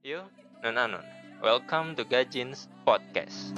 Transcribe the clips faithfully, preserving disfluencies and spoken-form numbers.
Yo, non anon. Welcome to Gajins Podcast.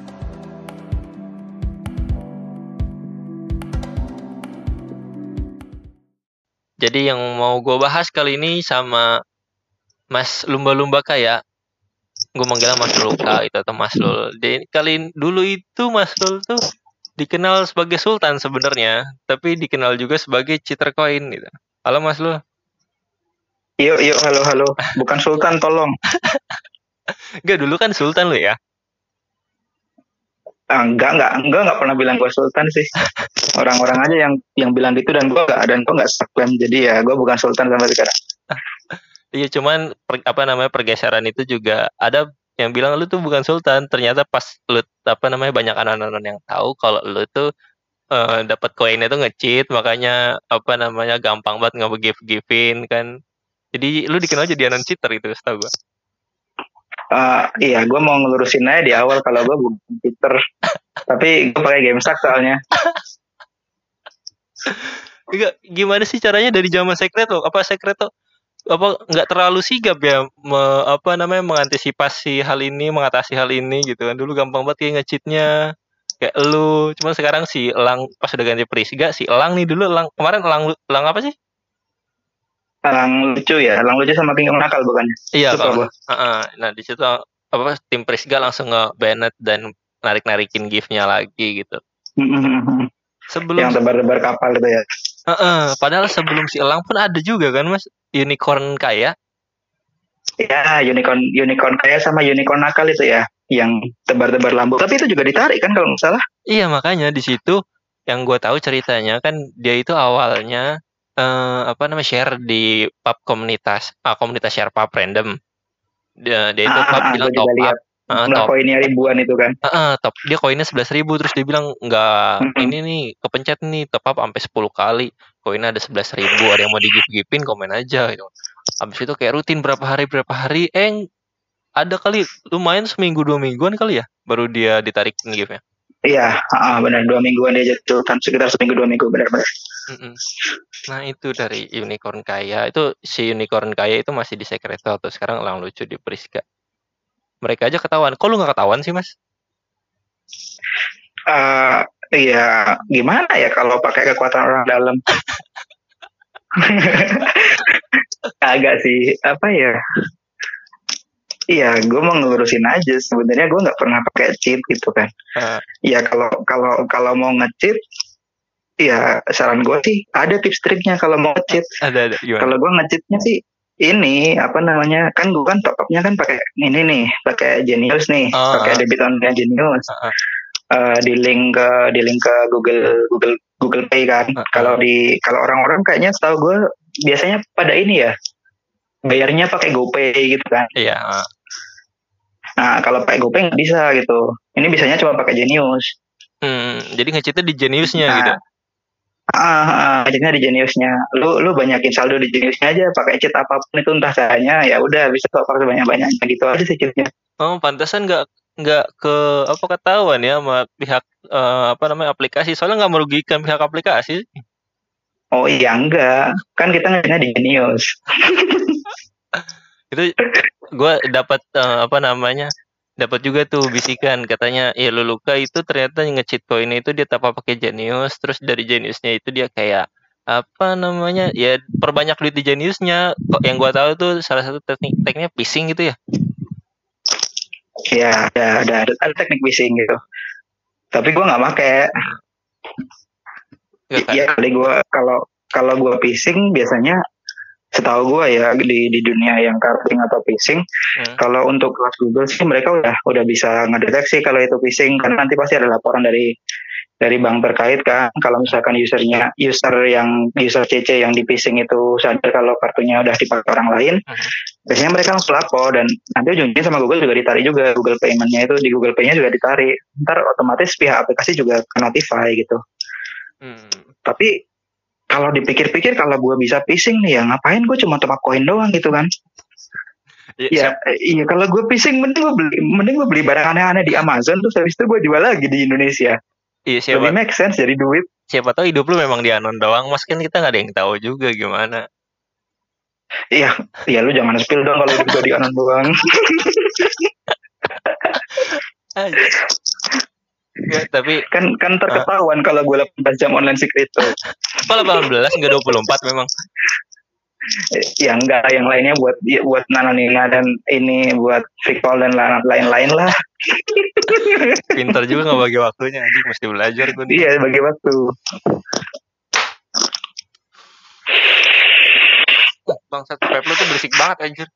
Jadi yang mau gue bahas kali ini sama Mas Lumba-Lumba Kaya. Gue manggilnya Mas Luka itu atau Mas Lul. Jadi kali dulu itu Mas Lul tuh dikenal sebagai Sultan sebenarnya, tapi dikenal juga sebagai cheater koin gitu. Halo Mas Lul. Yuk, yuk, halo, halo. Bukan Sultan, tolong. Enggak, dulu kan Sultan lu ya? Ah, enggak, enggak, enggak, enggak pernah bilang gue Sultan sih. Orang-orang aja yang yang bilang gitu dan gue enggak, dan gue enggak subscribe. Jadi ya gue bukan Sultan sampai sekarang. Iya, cuman per, apa namanya pergeseran itu juga ada yang bilang lu tuh bukan Sultan. Ternyata pas lu apa namanya banyak anak-anak yang tahu kalau lu tuh uh, dapat koinnya tuh nge-cheat, makanya apa namanya gampang banget nge-give-givein kan. Jadi lu dikenal jadi anon cheater itu setahu gua. Uh, iya, gue mau ngelurusin aja di awal kalau gue bukan cheater. Tapi gue pakai GameShark soalnya. Enggak, gimana sih caranya dari zaman secret lo? Apa secret tuh apa nggak terlalu sigap ya me, apa namanya mengantisipasi hal ini, mengatasi hal ini gitu kan. Dulu gampang banget kayak nge-cheatnya kayak lu, cuman sekarang si Elang pas udah ganti Prisga, si Elang nih dulu Elang kemarin Elang Elang apa sih? Elang lucu ya, Elang lucu sama King Nakal bukannya? Iya kalau uh, nah di situ apa tim Prisga langsung nge-banned dan narik-narikin gift-nya lagi gitu. Sebelum yang tebar-tebar kapal itu ya. Uh-uh, padahal sebelum si Elang pun ada juga kan Mas, unicorn kaya. Ya, unicorn unicorn kaya sama unicorn nakal itu ya, yang tebar-tebar lampu. Tapi itu juga ditarik kan kalau nggak salah. Iya, makanya di situ yang gue tahu ceritanya kan dia itu awalnya uh, apa namanya share di pub komunitas, ah, komunitas share pub random. Dia, dia itu ah, pub ah, bilang top up. Uh, top. Koinnya ribuan itu kan. Uh, uh, top dia koinnya sebelas ribu terus dia bilang enggak mm-hmm. ini nih kepencet nih top up sampai sepuluh kali. Koinnya ada sebelas ribu, ada yang mau di-give-givein komen aja gitu. Habis itu kayak rutin berapa hari berapa hari eh ada kali lumayan seminggu dua mingguan kali ya baru dia ditarikin gift-nya. Iya, uh, benar dua mingguan dia jatuh kan sekitar seminggu dua minggu benar-benar. Mm-mm. Nah itu dari unicorn kaya itu si unicorn kaya itu masih di secret atau sekarang Elang lucu di Priska. Mereka aja ketahuan. Kok lu nggak ketahuan sih Mas? Uh, iya gimana ya kalau pakai kekuatan orang dalam. Agak sih apa ya? Iya, gue mau ngelurusin aja. Sebenarnya gue nggak pernah pakai cheat gitu kan. Uh. Ya kalau kalau kalau mau nge-cheat, ya saran gue sih ada tips triknya kalau mau nge-cheat. Ada ada. Kalau gue nge-cheatnya sih ini apa namanya kan gue kan top up-nya kan pakai ini nih, pakai Genius nih, uh, pakai uh. debit on-nya Genius. Uh, uh. Uh, di link ke di link ke Google Google Google Pay kan. Uh, uh. Kalau di kalau orang-orang kayaknya setahu gue biasanya pada ini ya bayarnya pakai GoPay gitu kan. Iya. Uh. Nah kalau pakai GoPay nggak bisa gitu. Ini bisanya cuma pakai Genius. Hmm, jadi nge-cheatnya di Geniusnya nah, gitu. Ah, ah, di Geniusnya. Lu lu banyakin saldo di Geniusnya aja, pakai cheat apapun itu entah caranya, ya udah bisa kok pakai banyak-banyaknya gitu aja sih cheatnya. Oh, pantesan nggak nggak ke apa ketahuan ya sama pihak uh, apa namanya aplikasi, soalnya nggak merugikan pihak aplikasi. Oh iya enggak, kan kita ngerjainnya di Genius. Itu gue dapat uh, apa namanya dapat juga tuh bisikan katanya ya Luluka itu ternyata nge-cheat koinnya itu dia tanpa pakai Genius, terus dari Geniusnya itu dia kayak apa namanya ya perbanyak duit di Geniusnya. Kok yang gue tahu tuh salah satu teknik tekniknya phishing gitu ya. Ya ada ada ada, ada teknik phishing gitu, tapi gue nggak pakai. Iya kali gue kalau kalau gue phishing biasanya setahu gue ya di di dunia yang carding atau phishing, hmm. kalau untuk kelas Google sih mereka udah udah bisa ngedeteksi kalau itu phishing karena nanti pasti ada laporan dari dari bank terkait kan. Kalau misalkan usernya user yang user C C yang di phishing itu sadar kalau kartunya udah dipakai orang lain, hmm. biasanya mereka langsung lapor dan nanti ujungnya sama Google juga ditarik juga, Google Payment-nya itu di Google Pay-nya juga ditarik. Ntar otomatis pihak aplikasi juga notify gitu. Hmm. Tapi kalau dipikir-pikir kalau gue bisa phishing nih ya ngapain gue cuma top up koin doang gitu kan. Ya, ya iya kalau gue phishing mending gue beli mending gue beli barang aneh-aneh di Amazon terus habis itu gue jual lagi di Indonesia. Iya, siapa, lebih make sense jadi duit. Siapa tahu hidup lu memang di anon doang Mas, kan kita nggak ada yang tahu juga gimana. Iya, iya lu jangan spill dong kalau udah di anon doang. Ya, tapi kan kan terketahuan uh, kalau gue delapan belas jam online si kripto. Kok delapan belas enggak dua puluh empat memang? Ya enggak, yang lainnya buat buat Nanonina dan ini buat Fricol dan lain-lain lah. Pintar juga nggak bagi waktunya, anjing mesti belajar gue. Iya, bagi waktu. Bangsat vape lu tuh berisik banget anjir.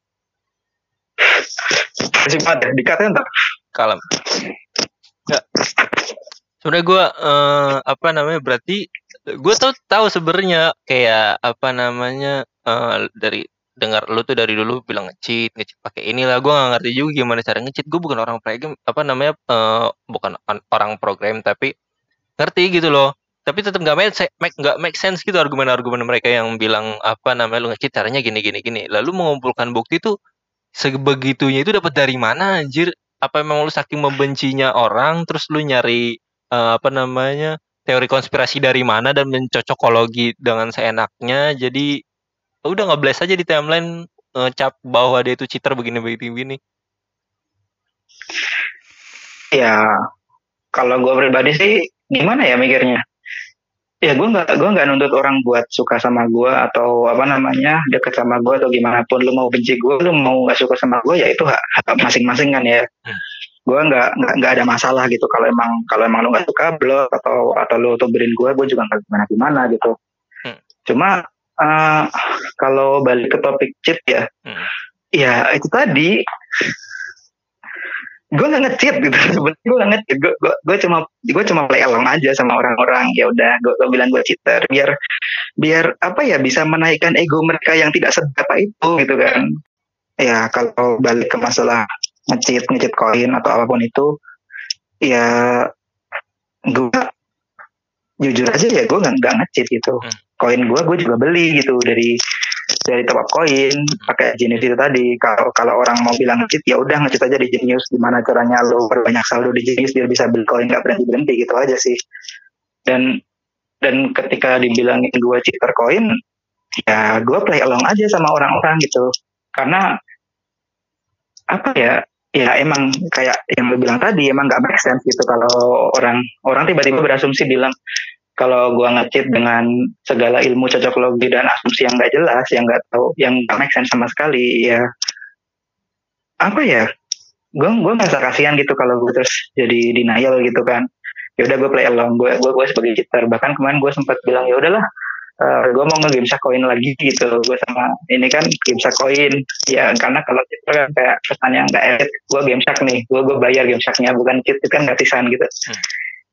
Berisik banget, dikatnya entar. Kalem. Enggak. Sebenarnya gue uh, apa namanya berarti gue tuh tahu sebenarnya kayak apa namanya uh, dari dengar lu tuh dari dulu bilang nge-cheat, nge-cheat pakai inilah. Gue nggak ngerti juga gimana cara nge-cheat. Gue bukan orang program, apa namanya uh, bukan orang program tapi ngerti gitu loh. Tapi tetap nggak make nggak make sense gitu argumen-argumen mereka yang bilang apa namanya lu nge-cheat caranya gini gini gini. Lalu mengumpulkan bukti tuh sebegitunya itu dapat dari mana anjir? Apa memang lu saking membencinya orang terus lu nyari uh, apa namanya teori konspirasi dari mana dan mencocokologi dengan seenaknya, jadi udah nge-blast aja di timeline uh, cap bahwa dia itu cheater begini begini begini. Ya kalau gue pribadi sih gimana ya mikirnya, ya gue nggak gue nggak nuntut orang buat suka sama gue atau apa namanya deket sama gue atau gimana pun. Lu mau benci gue, lu mau nggak suka sama gue, ya itu hak, hak masing-masing kan ya. hmm. Gue nggak nggak nggak ada masalah gitu kalau emang kalau emang lu nggak suka blog atau atau lu tuberin gue gue juga nggak gimana gimana gitu. hmm. Cuma uh, kalau balik ke topik cheat ya, hmm. ya itu tadi gue nggak nge-cheat gitu. Sebenarnya gue nggak nge-cheat, gue gue gue cuma gue cuma play along aja sama orang-orang. Ya udah, gue, gue bilang gue cheater biar biar apa ya, bisa menaikkan ego mereka yang tidak seberapa itu gitu kan. Ya kalau balik ke masalah nge-cheat nge-cheat koin atau apapun itu, ya gue jujur aja ya gue nggak nggak nge-cheat gitu. Koin gue gue juga beli gitu dari dari top up koin pakai Genius itu tadi. Kalau kalau orang mau bilang nge-cheat, ya udah nge-cheat aja di Genius. Gimana caranya lo berbanyak saldo di Genius biar bisa beli koin nggak berhenti berhenti gitu aja sih. Dan dan ketika dibilangin gue cheater koin, ya gue play along aja sama orang-orang gitu. Karena apa ya, ya emang kayak yang lo bilang tadi, emang nggak make sense gitu kalau orang orang tiba-tiba berasumsi bilang kalau gue nge-cheat dengan segala ilmu cocokologi dan asumsi yang nggak jelas, yang nggak tahu, yang nggak make sense sama sekali, ya apa ya, gue gue ngerasa kasihan gitu kalau gue terus jadi denial gitu kan. Ya udah gue play along, gue gue gue sebagai cheater. Bahkan kemarin gue sempat bilang ya udahlah, uh, gue mau nge-gamesa koin lagi gitu. Gue sama ini kan gamesa koin, ya karena kalau cheater kan kayak kesannya nggak elit. Gue gamesak nih, gue gue bayar gamesaknya, bukan cheat, itu kan gratisan gitu. Hmm.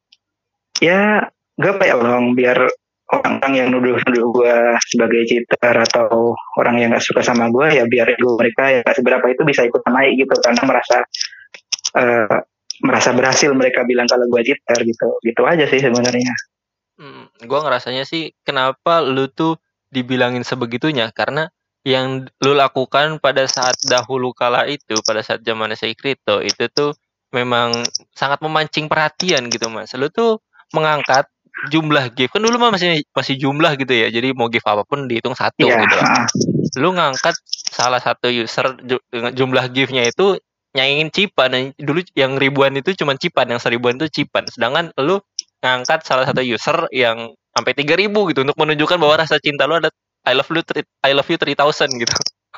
Ya gue play along biar orang-orang yang nuduh-nuduh gue sebagai cheater atau orang yang gak suka sama gue, ya biar ego mereka yang gak seberapa itu bisa ikut naik gitu, karena merasa uh, merasa berhasil mereka bilang kalau gue cheater gitu. Gitu aja sih sebenarnya. Hmm, gue ngerasanya sih kenapa lu tuh dibilangin sebegitunya, karena yang lu lakukan pada saat dahulu kala itu, pada saat zaman S A Crypto itu tuh memang sangat memancing perhatian gitu mas. Lu tuh mengangkat jumlah gift, kan dulu mah masih masih jumlah gitu ya, jadi mau gift apapun dihitung satu yeah. gitu. Lu ngangkat salah satu user jumlah giftnya itu nyaingin Cipan, dan dulu yang ribuan itu cuma Cipan, yang seribuan itu Cipan, sedangkan lu ngangkat salah satu user yang sampai tiga ribu gitu untuk menunjukkan bahwa rasa cinta lu ada I love you I love you three thousand gitu.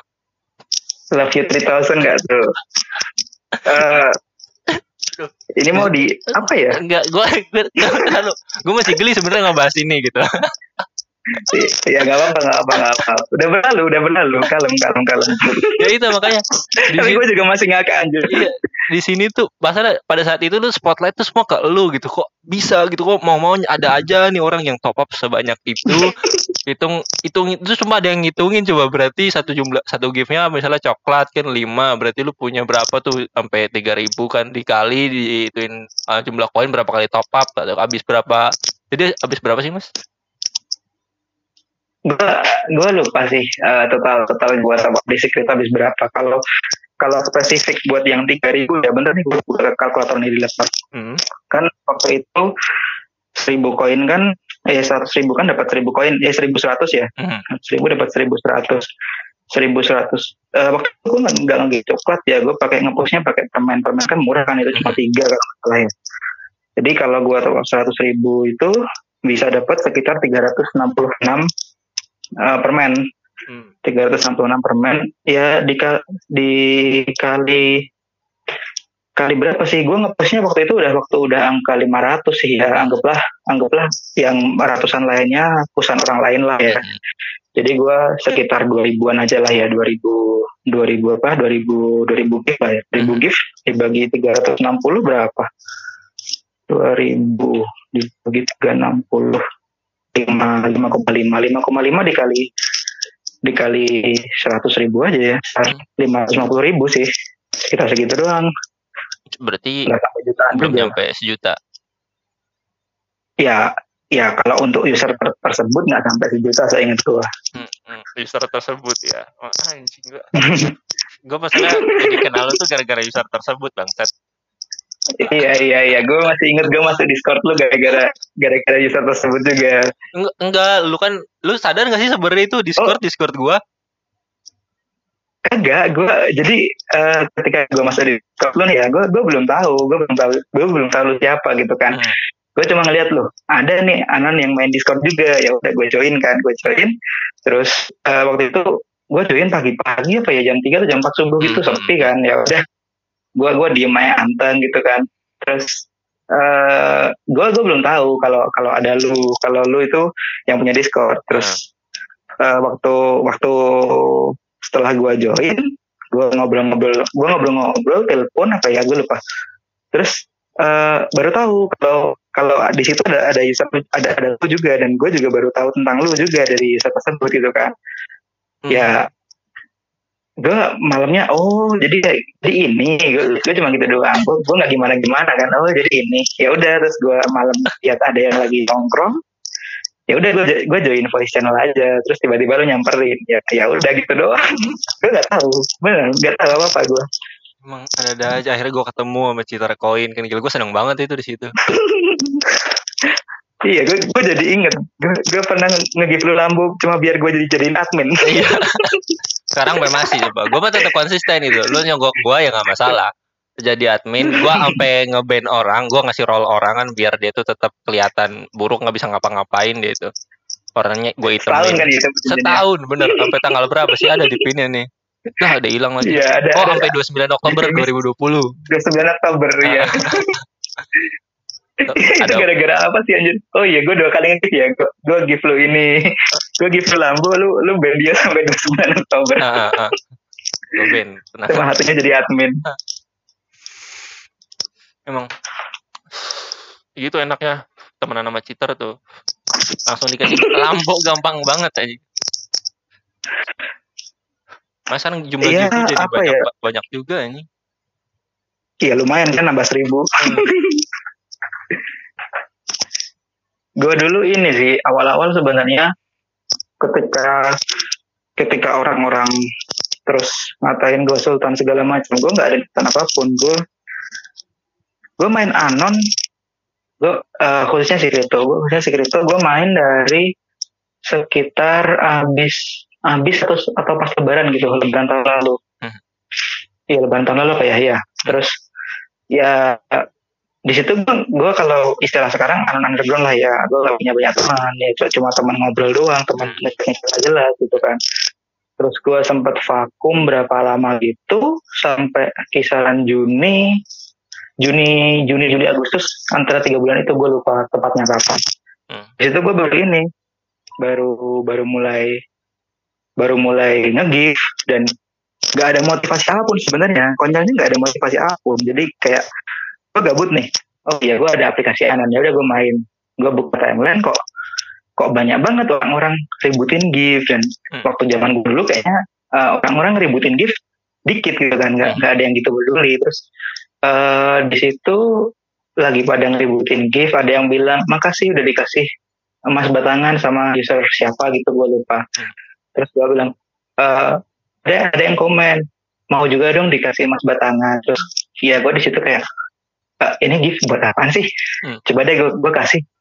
Love you three thousand enggak tuh? Uh, ini mau di apa ya? Enggak, gue gue gue masih geli sebenarnya ngebahas ini gitu. Ya nggak apa-apa, nggak apa nggak apa. Udah berlalu, udah berlalu, kalem, kalem, kalem. Ya itu makanya. Tapi gue juga masih ngakak anjir. Iya, di sini tuh bahasa pada saat itu tuh spotlight tuh semua ke lu gitu. Kok bisa gitu, kok mau-mau ada aja nih orang yang top up sebanyak itu. Hitung hitung itu cuma ada yang ngitungin, coba berarti satu jumlah satu giftnya misalnya coklat kan lima, berarti lu punya berapa tuh sampai tiga ribu kan, dikali diituin uh, jumlah koin berapa kali top up atau habis berapa. Jadi habis berapa sih mas? Gue gue lupa sih uh, total total gue top up di Secret habis berapa. Kalau kalau spesifik buat yang tiga ribu ya bener nih, gue buka kalkulator nih di laptop. Hmm. Kan waktu itu seribu koin kan, eh seratus ribu kan dapat seribu koin, eh seribu seratus ya, hmm. seribu dapat seribu seratus. seribu seratus. Uh, waktu itu gue nggak nggak coklat ya, gue pakai ngepostnya pakai permen permen kan murah kan, itu cuma tiga kalau salah ya. Jadi kalau gue top seratus ribu itu bisa dapat sekitar tiga ratus enam puluh enam uh, permen. Hmm. tiga ratus enam puluh enam permen ya, dikali, dikali kali berapa sih, gue ngepostnya waktu itu udah waktu udah angka lima ratus sih ya, anggaplah anggaplah yang ratusan lainnya pusan orang lain lah ya. Jadi gue sekitar dua ribuan aja lah ya, dua ribu dua ribu apa dua ribu dua ribu gift lah ya, dua ribu gift dibagi tiga ratus enam puluh berapa, dua ribu dibagi tiga ratus enam puluh lima lima koma lima lima koma lima dikali dikali seratus ribu aja ya, lima ratus lima puluh ribu sih, sekitar segitu doang. Berarti belum nyampe sejuta. Ya, ya kalau untuk user ter- tersebut nggak sampai sejuta saya ingat gua. Hmm, hmm, user tersebut ya. Oh, anjing gua. Gua masalah jadi kenal lu tuh gara-gara user tersebut, bangsat. Iya iya iya, gue masih inget gue masuk Discord lu gara-gara gara-gara user tersebut juga. Enggak, enggak, lu kan lu sadar nggak sih sebenarnya itu Discord oh. Discord gua? Enggak, gue jadi uh, ketika gue masuk di Discord lu nih ya, gue gue belum tahu, gue belum tahu, gue belum tahu lu siapa gitu kan. Hmm. Gue cuma ngeliat lu, ada nih Anan yang main Discord juga, ya udah gue join kan, gue join. Terus uh, waktu itu gue join pagi-pagi apa ya, jam tiga atau jam empat subuh gitu, hmm. sepi kan, ya udah. gue gue diem aja anteng gitu kan. Terus uh, gue gue belum tahu kalau kalau ada lu, kalau lu itu yang punya Discord. Terus uh, waktu waktu setelah gue join, gue ngobrol-ngobrol gue ngobrol-ngobrol telepon apa ya, gue lupa. Terus uh, baru tahu kalau kalau di situ ada ada user, ada ada lu juga, dan gue juga baru tahu tentang lu juga dari user tersebut gitu kan. hmm. Ya gue malamnya, oh jadi jadi ini, gue, gue cuma gitu doang, gue gue nggak gimana gimana kan, oh jadi ini, ya udah. Terus gue malam lihat ada yang lagi nongkrong, ya udah gue gue join voice channel aja. Terus tiba-tiba lu nyamperin, ya ya udah gitu doang. Gue nggak tahu, bener nggak tahu apa apa gue. Emang ada aja, akhirnya gue ketemu sama Citra Koin kan, gila gue seneng banget itu di situ. Iya, gue gue jadi inget, gue gue pernah nge-give lu lampu cuma biar gue jadi jadiin admin. Iya. Sekarang gue masih coba, gue mah tetap konsisten itu. Lu nyogok gue ya nggak masalah. Jadi admin, gue sampai nge-ban orang, gue ngasih role orang kan biar dia tuh tetap kelihatan buruk, nggak bisa ngapa-ngapain dia itu. Orangnya gue itemin. Setahun kan itu. Setahun bener. Sampai tanggal berapa sih ada di pinnya nih? Nah, ada hilang lagi. Iya, ada, oh, ada. Sampai dua puluh sembilan Oktober dua ribu dua puluh. dua puluh sembilan Oktober ya. Itu gara-gara apa sih anjir? Oh iya, gue dua kali nge-give ya. Gue gue give lu ini, gue give lu lampu, lu lu ban dia sampai dua puluh sembilan Oktober. Heeh, heeh. Gue ban. Cuma hatinya jadi admin. Emang gitu enaknya temenan sama cheater tuh. Langsung dikasih lampu gampang banget aja. Masa jumlah iya, gitu jadi banyak ya? banyak juga ini. Iya lumayan kan, nambah seribu. Hmm. Gue dulu ini sih awal-awal sebenarnya ketika ketika orang-orang terus ngatain gue sultan segala macam, gue nggak ada niatan apapun. Gue gue main anon, gue uh, khususnya si kripto, gue khususnya si kripto gue main dari sekitar abis abis atau atau pas lebaran gitu, lebaran tahun lalu. Iya hmm. lebaran tahun lalu apa ya ya. Terus ya di situ gue, gue kalau istilah sekarang anon underground lah ya, gue gak punya banyak teman ya, cuma teman ngobrol doang, teman ngecek jelas gitu kan. Terus gue sempat vakum berapa lama gitu sampai kisaran Juni Juni Juni Juli Agustus, antara tiga bulan itu gue lupa tepatnya kapan. Hmm. Di situ gue baru ini baru baru mulai baru mulai nge-give, dan gak ada motivasi apapun sebenarnya, konyolnya gak ada motivasi apapun. Jadi kayak gue gabut nih, oh iya gue ada aplikasi anon, ya udah gue main, gue buka timeline, kok kok banyak banget orang-orang ributin gift. Dan hmm. waktu zaman gue dulu kayaknya uh, orang-orang ributin gift dikit gitu kan, nggak nggak hmm. ada yang gitu peduli. Terus uh, di situ lagi pada ngeributin gift, ada yang bilang makasih udah dikasih emas batangan sama user siapa gitu, gue lupa. hmm. Terus gue bilang uh, ada ada yang komen mau juga dong dikasih emas batangan. Terus ya gue di situ kayak Uh, ini gift buat apaan sih? Hmm. Coba deh gue, gue kasih.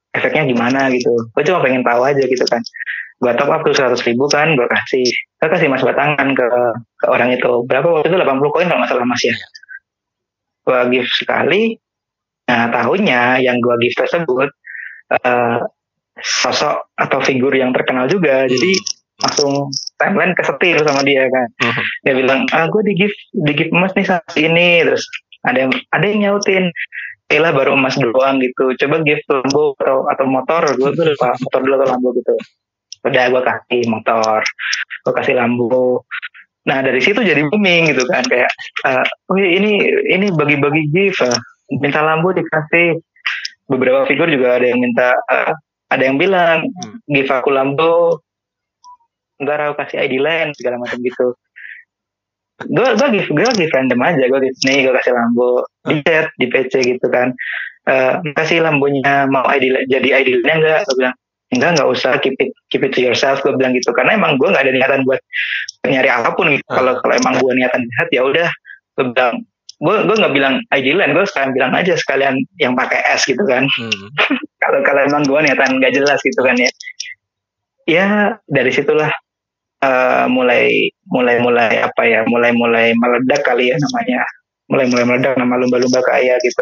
efeknya gimana gitu. Gue cuma pengen tahu aja gitu kan. Gue top up tuh seratus ribu kan, gue kasih, gue kasih mas batangan ke ke orang itu. Berapa waktu itu delapan puluh koin kalau nggak salah mas ya. Gue gift sekali. Nah tahunya yang gue gift tersebut uh, sosok atau figur yang terkenal juga. Hmm. Jadi langsung timeline kesetir sama dia kan. Hmm. Dia bilang, ah gue di gift di gift emas nih saat ini. Terus ada yang ada yang nyautin, lah baru emas doang gitu. Coba gift Lambo atau atau motor. Gue tuh lupa motor dulu atau Lambo gitu. Udah gue kasih motor, gue kasih Lambo. Nah dari situ jadi booming gitu kan, kayak, uh, oh ini ini bagi-bagi gift, uh, minta Lambo dikasih. Beberapa figur juga ada yang minta, uh, ada yang bilang gift aku Lambo, ntar aku kasih I D Land segala macam gitu. Gue gue gift gue gift random aja, gue gift nih gue kasih Lambo di chat di P C gitu kan, uh, kasih Lambonya mau I D jadi I D Land enggak? Gue bilang enggak nggak usah, keep it keep it to yourself, gue bilang gitu, karena emang gue nggak ada niatan buat nyari apapun gitu. Kalau uh. kalau emang gue niatan jahat ya udah, gue bilang gue gue nggak bilang I D Land, gue sekalian bilang aja sekalian yang pakai S gitu kan. Kalau hmm. kalau emang gue niatan nggak jelas gitu kan ya, ya dari situlah uh, mulai mulai mulai apa ya mulai mulai meledak kali ya namanya, mulai mulai meledak nama lumba-lumba kaya gitu.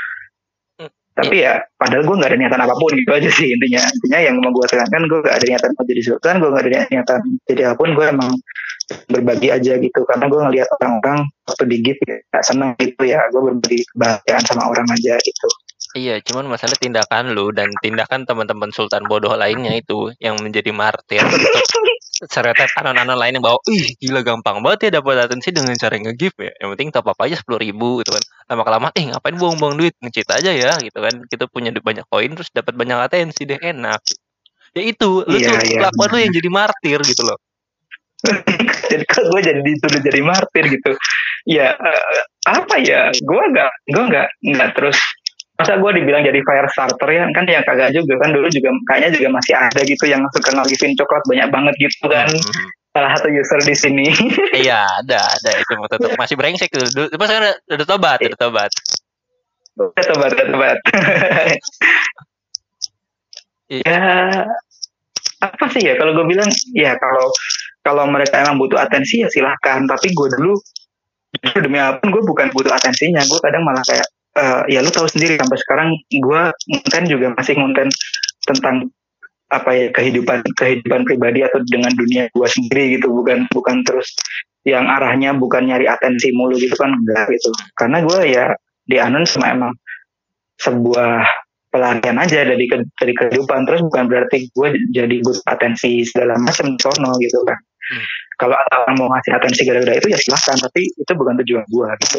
Tapi ya padahal gue gak ada niatan apapun gitu aja sih intinya. Intinya yang mau gue tekankan, gue gak ada niatan mau jadi sultan, gue gak ada niatan jadi apapun, gue emang berbagi aja gitu. Karena gue ngeliat orang-orang waktu di gift ya gak seneng gitu ya, gue berbagi kebahagiaan sama orang aja gitu. Iya, cuman masalah tindakan lu dan tindakan teman-teman sultan bodoh lainnya itu yang menjadi martir untuk seretet anon-anon lain yang bawa, ih gila gampang banget ya dapat atensi dengan cara nge-gift ya. Yang penting top up aja sepuluh ribu gitu kan. Lama-kelamaan, eh ngapain buang-buang duit, nge-cheat aja ya gitu kan. Kita punya banyak koin terus dapat banyak atensi deh, enak. Ya itu, lu iya, tuh iya, kelakuan lu yang jadi martir gitu loh. Jadi kok gue jadi dituduh jadi martir gitu. Ya uh, apa ya? Gue enggak gue enggak enggak terus masa gue dibilang jadi fire starter ya kan, yang kagak juga kan. Dulu juga kayaknya juga masih ada gitu yang suka nge-giftin coklat banyak banget gitu kan. Mm-hmm. Salah satu user di sini. Iya, ada ada itu tetap masih brengsek tuh. Dulu pas kan udah, udah tobat, udah tobat. Udah tobat, udah tobat. Ya apa sih ya kalau gue bilang ya, kalau kalau mereka emang butuh atensi ya silahkan. Tapi gue dulu demi apapun gue bukan butuh atensinya. Gue kadang malah kayak Uh, ya lu tahu sendiri sampai sekarang gue konten juga masih konten tentang apa ya kehidupan kehidupan pribadi atau dengan dunia gue sendiri gitu, bukan bukan terus yang arahnya bukan nyari atensi mulu gitu kan, enggak gitu. Karena gue ya di anon sama emang sebuah pelarian aja dari dari kehidupan, terus bukan berarti gue jadi butuh atensi segala macam sono gitu kan. Hmm. Kalau orang mau ngasih atensi gara-gara itu ya silahkan, tapi itu bukan tujuan gue gitu.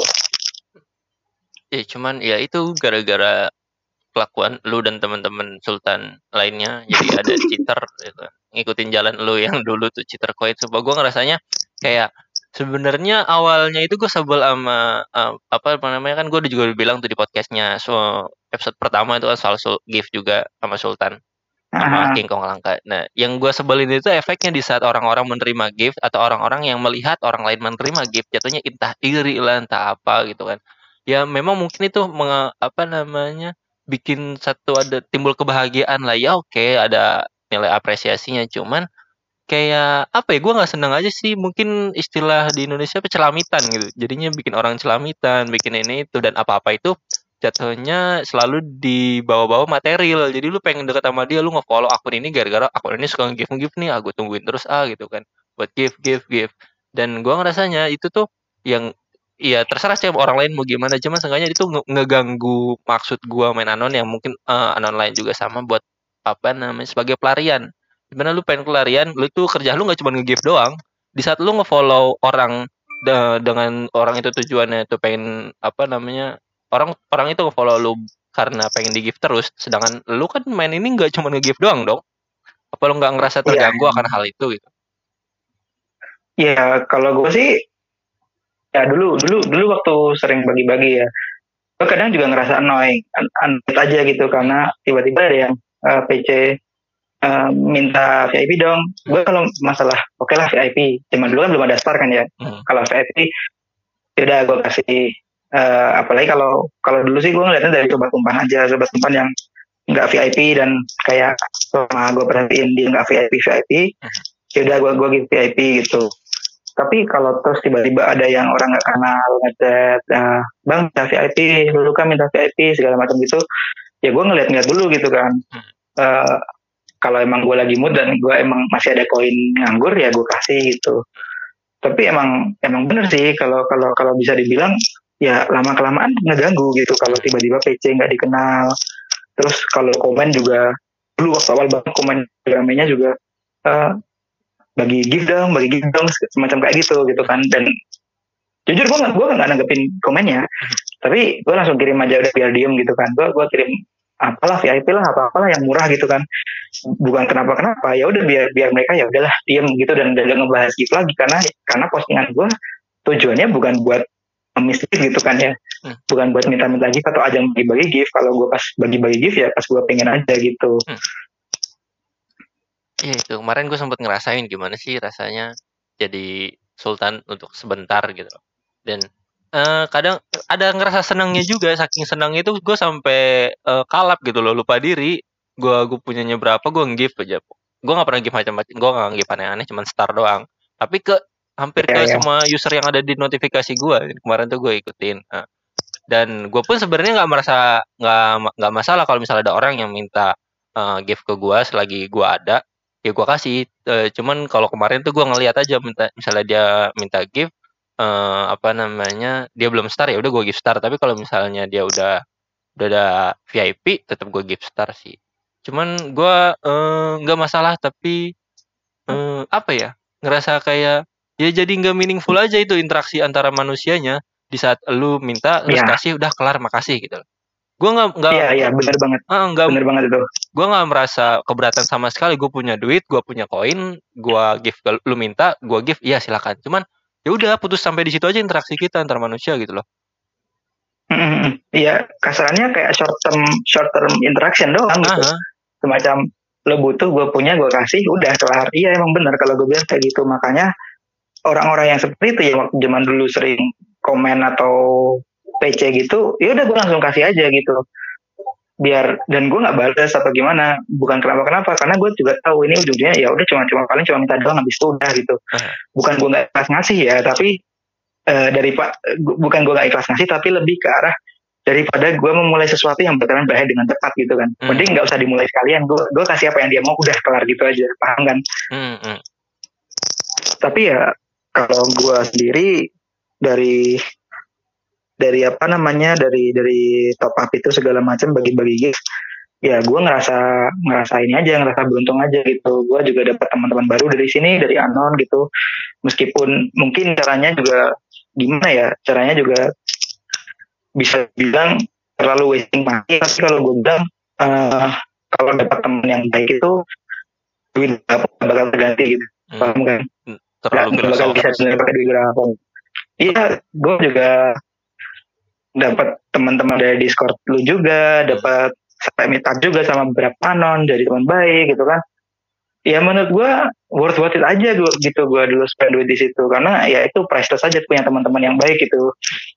Ya cuman ya itu gara-gara kelakuan lu dan teman-teman sultan lainnya, jadi ada cheater gitu. Ngikutin jalan lu yang dulu tuh cheater koin. Coba gue ngerasanya kayak sebenarnya awalnya itu gue sebel sama uh, apa namanya kan, gue juga bilang tuh di podcastnya, so episode pertama itu kan soal sul- gift juga sama sultan sama King Kong Langka. Nah yang gue sebelin itu efeknya di saat orang-orang menerima gift atau orang-orang yang melihat orang lain menerima gift, jatuhnya entah iri lah entah apa gitu kan. Ya memang mungkin itu menge, apa namanya bikin satu ada timbul kebahagiaan lah ya, oke okay, ada nilai apresiasinya. Cuman kayak apa ya, gue nggak senang aja sih, mungkin istilah di Indonesia celamitan gitu, jadinya bikin orang celamitan, bikin ini itu, dan apa-apa itu jatuhnya selalu dibawa-bawa material. Jadi lu pengen deket sama dia, lu nge-follow akun ini gara-gara akun ini suka nge-give-give nih, aku tungguin terus ah gitu kan buat give give give. Dan gue ngerasanya itu tuh yang iya terserah sih orang lain mau gimana, cuman seenggaknya itu nge- ngeganggu maksud gua main anon yang mungkin uh, anon lain juga sama buat apa namanya sebagai pelarian. Dimana lu pengen pelarian, lu tuh kerja lu nggak cuma nge-give doang. Di saat lu nge-follow orang de- dengan orang itu tujuannya itu pengen apa namanya, orang orang itu nge-follow lu karena pengen di-give terus, sedangkan lu kan main ini nggak cuma nge-give doang dong. Apa lu nggak ngerasa terganggu yeah. akan hal itu gitu? Ya kalau gue sih ya dulu dulu dulu waktu sering bagi-bagi ya, gue kadang juga ngerasa annoying, annoyed aja gitu, karena tiba-tiba ada yang uh, P C uh, minta V I P dong. Gue kalau masalah oke okay lah V I P, zaman dulu kan belum ada Star kan ya. Hmm. Kalau V I P udah gue kasih. Uh, apalagi kalau kalau dulu sih gue ngeliatnya dari sobat umpan aja, sobat umpan yang nggak V I P dan kayak sama gue perhatiin dia nggak V I P V I P, ya udah gue gue give V I P gitu. Tapi kalau terus tiba-tiba ada yang orang nggak kenal ngechat, uh, bang minta V I P, dulu kan minta V I P segala macam gitu, ya gue ngeliat-ngeliat dulu gitu kan. Uh, kalau emang gue lagi mood dan gue emang masih ada koin nganggur ya gue kasih gitu. Tapi emang emang bener sih kalau kalau kalau bisa dibilang ya lama kelamaan ngeganggu gitu kalau tiba-tiba P C nggak dikenal. Terus kalau komen juga dulu waktu awal banget komen ramenya juga uh, bagi gift dong, bagi gift dong semacam kayak gitu gitu kan. Dan jujur gue nggak gue nggak nanggepin komennya, tapi gue langsung kirim aja udah biar diem gitu kan. Gue gue kirim apalah V I P lah apa apalah yang murah gitu kan, bukan kenapa kenapa, ya udah biar biar mereka ya udahlah diem gitu dan udah ngebahas gift lagi karena karena postingan gue tujuannya bukan buat mistis gitu kan ya, hmm. bukan buat minta-minta gift atau ajang bagi-bagi gift. Kalau gue pas bagi-bagi gift ya pas gue pengen aja gitu. Hmm. Iya itu kemarin gue sempat ngerasain gimana sih rasanya jadi sultan untuk sebentar gitu, dan Uh, kadang ada ngerasa senangnya juga, saking senangnya itu gue sampai uh, kalap gitu loh, lupa diri. Gue gue punyanya berapa, gue nge-give aja. Gue nggak pernah give macam-macam, gue nggak nge-give aneh-aneh, cuman star doang. Tapi ke hampir ke yeah, semua yeah. user yang ada di notifikasi gue kemarin tuh gue ikutin. Uh, dan gue pun sebenarnya nggak merasa nggak nggak masalah kalau misalnya ada orang yang minta uh, give ke gue selagi gue ada, ya gue kasih. Uh, cuman kalau kemarin tuh gue ngeliat aja minta, misalnya dia minta give. Uh, apa namanya dia belum star ya udah gue give star, tapi kalau misalnya dia udah udah ada V I P tetap gue give star sih. Cuman gue nggak uh, masalah, tapi uh, apa ya ngerasa kayak ya jadi nggak meaningful aja itu interaksi antara manusianya di saat lu minta terus yeah. kasih udah kelar makasih gitu. Gue nggak nggak iya iya benar banget uh, gak, benar banget itu. Gue nggak merasa keberatan sama sekali. Gue punya duit, gue punya koin, gue give ke lu minta, gue give iya silakan. Cuman ya udah putus sampai di situ aja interaksi kita antar manusia gitu loh. Iya, mm-hmm. kasarnya kayak short term short term interaction doang gitu. Uh-huh. Semacam lo butuh, gue punya, gue kasih, udah kelar. Iya emang benar kalau gue bilang kayak gitu. Makanya orang-orang yang seperti itu ya waktu zaman dulu sering komen atau P C gitu, ya udah gue langsung kasih aja gitu. Biar dan gue nggak balas atau gimana, bukan kenapa kenapa karena gue juga tahu ini ujungnya ya udah cuma cuma paling cuma minta doang habis itu udah gitu. Uh-huh. Bukan gue nggak ikhlas ngasih ya, tapi uh, dari pak bukan gue nggak ikhlas ngasih, tapi lebih ke arah daripada gue memulai sesuatu yang bakalan berakhir dengan cepat gitu kan. Uh-huh. Mending nggak usah dimulai sekalian, gue gue kasih apa yang dia mau udah kelar gitu aja, paham kan? Uh-huh. Tapi ya kalau gue sendiri dari dari apa namanya dari dari top up itu segala macam bagi-bagi gift, ya gue ngerasa ngerasa ini aja, ngerasa beruntung aja gitu. Gue juga dapat teman-teman baru dari sini, dari Anon gitu, meskipun mungkin caranya juga gimana ya, caranya juga bisa bilang terlalu wasting money, tapi kalau gue bilang uh, kalau dapat teman yang baik itu duit bakal terganti gitu, hmm. paham kan? Terlalu bakal bisa pakai duit berapa? Iya, gue juga dapat teman-teman dari Discord lu juga, dapat sampai meet up juga sama beberapa anon jadi teman baik gitu kan. Ya menurut gua worth worth it aja gua gitu, gua dulu spend duit di situ karena ya itu priceless aja punya teman-teman yang baik gitu.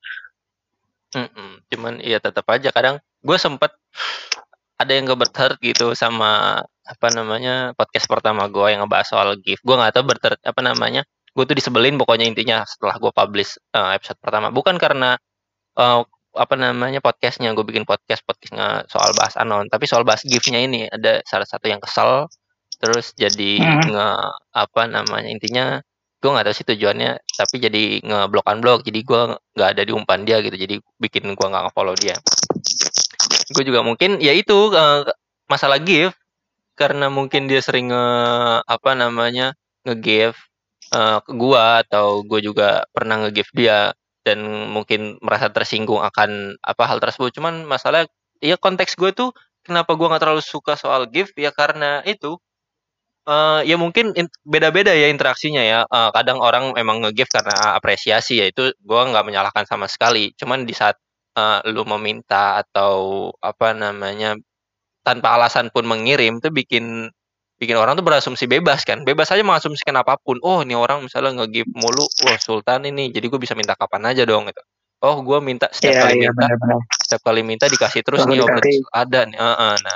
Mm-mm. Cuman ya tetap aja kadang gua sempet ada yang gak berthert gitu sama apa namanya podcast pertama gua yang ngebahas soal gift. Gua nggak tahu berthert apa namanya. Gue tuh disebelin pokoknya intinya setelah gua publish uh, episode pertama, bukan karena Uh, apa namanya podcastnya, gue bikin podcast podcastnya soal bahas anon, tapi soal bahas gift-nya ini ada salah satu yang kesel, terus jadi hmm. nge apa namanya intinya gue nggak tahu sih tujuannya, tapi jadi ngeblok unblock, jadi gue nggak ada di umpan dia gitu, jadi bikin gue nggak nge-follow dia. Gue juga mungkin ya itu uh, masalah gift karena mungkin dia sering nge apa namanya nge-give uh, ke gue, atau gue juga pernah nge-give dia dan mungkin merasa tersinggung akan apa hal tersebut. Cuman masalah ya konteks gue tuh kenapa gue nggak terlalu suka soal gift ya karena itu uh, ya mungkin in, beda-beda ya interaksinya ya. Uh, kadang orang emang nge-gift karena apresiasi, ya itu gue nggak menyalahkan sama sekali. Cuman di saat uh, lu meminta atau apa namanya tanpa alasan pun mengirim tuh bikin bikin orang tuh berasumsi bebas kan, bebas aja mengasumsikan apapun. Oh ini orang misalnya nge-give mulu, wah sultan ini, jadi gue bisa minta kapan aja dong gitu. Oh gue minta setiap yeah, kali yeah, minta, bener-bener. setiap kali minta dikasih terus nih, oh berarti ada nih. Uh-uh. Nah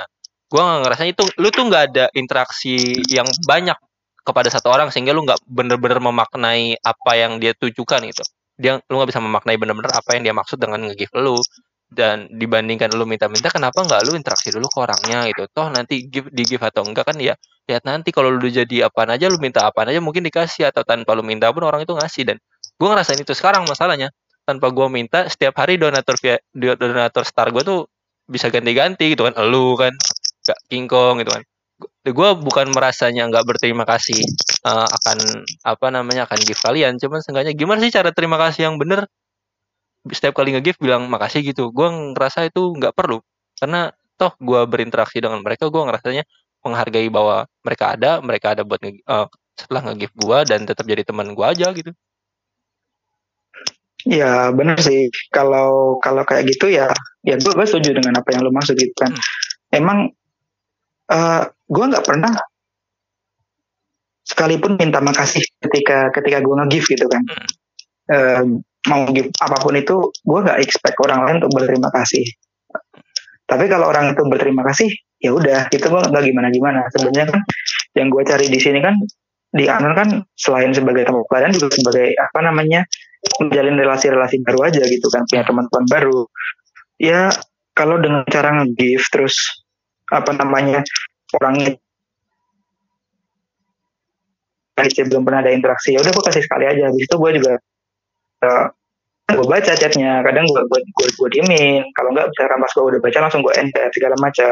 gue nggak ngerasa itu lu tuh nggak ada interaksi yang banyak kepada satu orang sehingga lu nggak bener-bener memaknai apa yang dia tujukan gitu. Dia lu nggak bisa memaknai bener-bener apa yang dia maksud dengan nge-give lu. Dan dibandingkan lu minta-minta, kenapa nggak lu interaksi dulu ke orangnya gitu. Toh nanti give di give atau enggak kan ya lihat nanti, kalau lu jadi apaan aja, lu minta apaan aja mungkin dikasih, atau tanpa lu minta pun orang itu ngasih. Dan gue ngerasain itu sekarang masalahnya, tanpa gue minta setiap hari donatur via donatur star gue tuh bisa ganti-ganti gitu kan, elu kan gak King Kong gitu kan. Gue bukan merasanya nggak berterima kasih uh, akan apa namanya akan gift kalian, cuman seenggaknya gimana sih cara terima kasih yang bener, setiap kali nge-gift bilang makasih gitu. Gue ngerasa itu nggak perlu, karena toh gue berinteraksi dengan mereka, gue ngerasanya menghargai bahwa mereka ada mereka ada buat nge- uh, setelah nge-gift gue, dan tetap jadi teman gue aja gitu. Ya benar sih, kalau kalau kayak gitu ya ya gue gue setuju dengan apa yang lo maksud gitu kan. hmm. Emang uh, gue nggak pernah sekalipun minta makasih ketika ketika gue nge-gift gitu kan. hmm. uh, mau gift apapun itu gue nggak expect orang lain untuk berterima kasih. Tapi kalau orang itu berterima kasih, ya udah, itu gue nggak gimana gimana. Sebenarnya kan yang gue cari di sini kan, di Anon kan selain sebagai teman pelajaran juga sebagai apa namanya menjalin relasi-relasi baru aja gitu kan, punya teman-teman baru. Ya kalau dengan cara nge-gift terus apa namanya orangnya belum pernah ada interaksi, ya udah gue kasih sekali aja. Habis itu gue juga uh, gue baca chatnya, kadang gue gue gue, gue diemin, kalau nggak misalkan pas gue udah baca langsung gue end segala macam.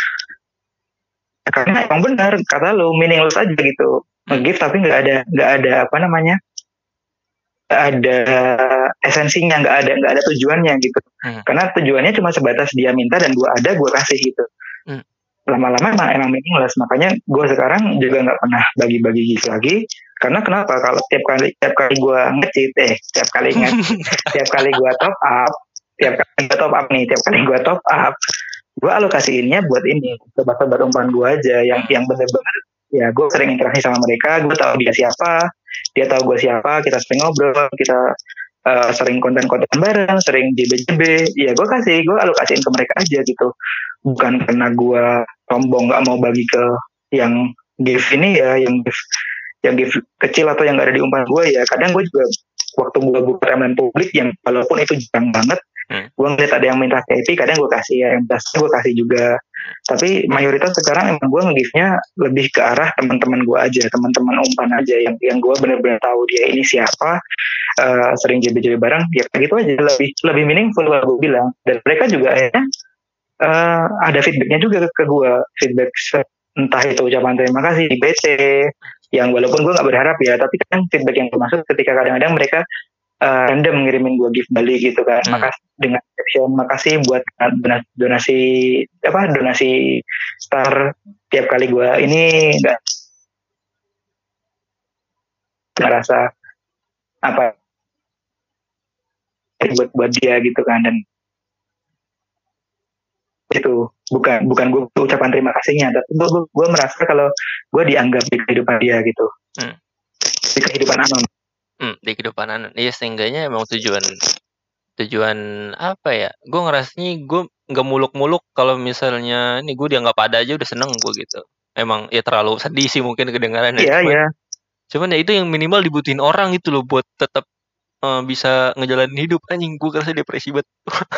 Karena emang benar kata lu, meaningless aja gitu nge-gift tapi nggak ada nggak ada apa namanya nggak ada esensinya, nggak ada nggak ada tujuannya gitu. hmm. Karena tujuannya cuma sebatas dia minta dan gue ada, gue kasih gitu. hmm. Lama-lama emang emang meaningless. Makanya gue sekarang juga nggak pernah bagi-bagi gift lagi. Karena kenapa? Kalau tiap kali tiap kali gue nge-cheat, eh tiap kali nge tiap kali gue top up, tiap kali gue top up nih, tiap kali gue top up, gue alokasiinnya buat ini, sobat-sobat umpan gue aja, yang yang bener-bener ya gue sering interaksi sama mereka, gue tahu dia siapa, dia tahu gue siapa, kita sering ngobrol, kita uh, sering konten-konten bareng, sering J B J B, ya gue kasih, gue alokasiin ke mereka aja gitu. Bukan karena gue sombong nggak mau bagi ke yang gift ini ya, yang gift yang gift kecil atau yang nggak ada di umpan gue ya. Kadang gue juga waktu gue buka timeline publik yang walaupun itu jarang banget, hmm. gue ngeliat ada yang minta K P, kadang gue kasih ya, yang minta gue kasih juga. Tapi mayoritas sekarang emang gue nge-giftnya lebih ke arah teman-teman gue aja, teman-teman umpan aja, yang yang gue benar-benar tahu dia ini siapa, uh, sering J B J B bareng, ya gitu aja, lebih lebih meaningful kalau gue bilang. Dan mereka juga akhirnya uh, ada feedbacknya juga ke, ke gue, feedback entah itu ucapan terima kasih di B C, yang walaupun gue nggak berharap ya, tapi kan feedback yang gue maksud ketika kadang-kadang mereka uh, random ngirimin gue gift balik gitu kan, hmm. makasih dengan caption makasih buat donasi apa donasi star tiap kali gue ini, nggak ngerasa apa buat buat dia gitu kan. Dan itu bukan bukan gue ucapan terima kasihnya, tapi gue gue, gue merasa kalau gue dianggap di kehidupan dia gitu, hmm. di kehidupan Anon. Hmm, di kehidupan Anon, iya, seenggaknya emang tujuan tujuan apa ya? Gue ngerasanya gue nggak muluk-muluk kalau misalnya ini gue dianggap ada aja udah seneng gue gitu. Emang ya terlalu sedih sih mungkin kedengarannya. Iya iya. Cuman ya itu yang minimal dibutuhin orang gitu loh buat tetap uh, bisa ngejalanin hidup. Anjing, gue ngerasa depresi banget.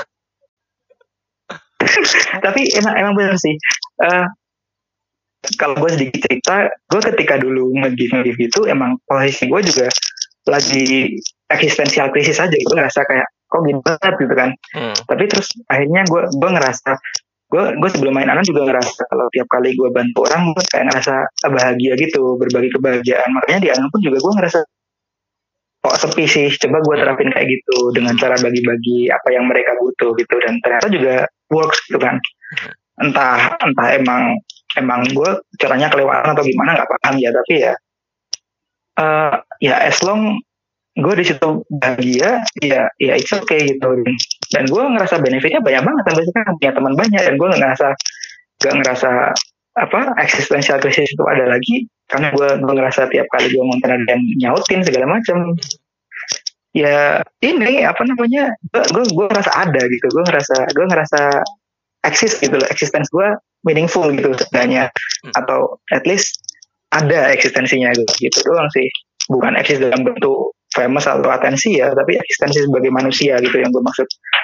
Tapi emang emang benar sih. Uh, kalau gue sedikit cerita, gue ketika dulu nge-gift nge-gift gitu, emang posisi gue juga lagi eksistensial krisis aja. Gue ngerasa kayak kok gini banget gitu kan. Hmm. Tapi terus akhirnya gue gue ngerasa gue gue sebelum main Anon juga ngerasa kalau tiap kali gue bantu orang, gue kayak ngerasa bahagia gitu, berbagi kebahagiaan. Makanya di Anon pun juga gue ngerasa kok sepi sih, coba gue terapin kayak gitu dengan cara bagi-bagi apa yang mereka butuh gitu, dan ternyata juga works gitu kan. Entah entah emang emang gue caranya kelewatan atau gimana nggak paham ya, tapi ya uh, ya as long gue di situ bahagia, ya ya it's okay gitu. Dan gue ngerasa benefitnya banyak banget sampai sekarang, punya teman banyak, dan gue nggak ngerasa nggak ngerasa apa eksistensial krisis itu ada lagi, karena gue gue ngerasa tiap kali gue ngonten ada yang nyautin segala macam, ya ini apa namanya gue gue gue ngerasa ada gitu, gue ngerasa gue ngerasa eksis gitu loh, eksistens gue meaningful gitu sebenarnya, hmm. atau at least ada eksistensinya gitu, gitu doang sih. Bukan eksis dalam bentuk famous atau atensi ya, tapi eksistensi sebagai manusia gitu yang gue maksud.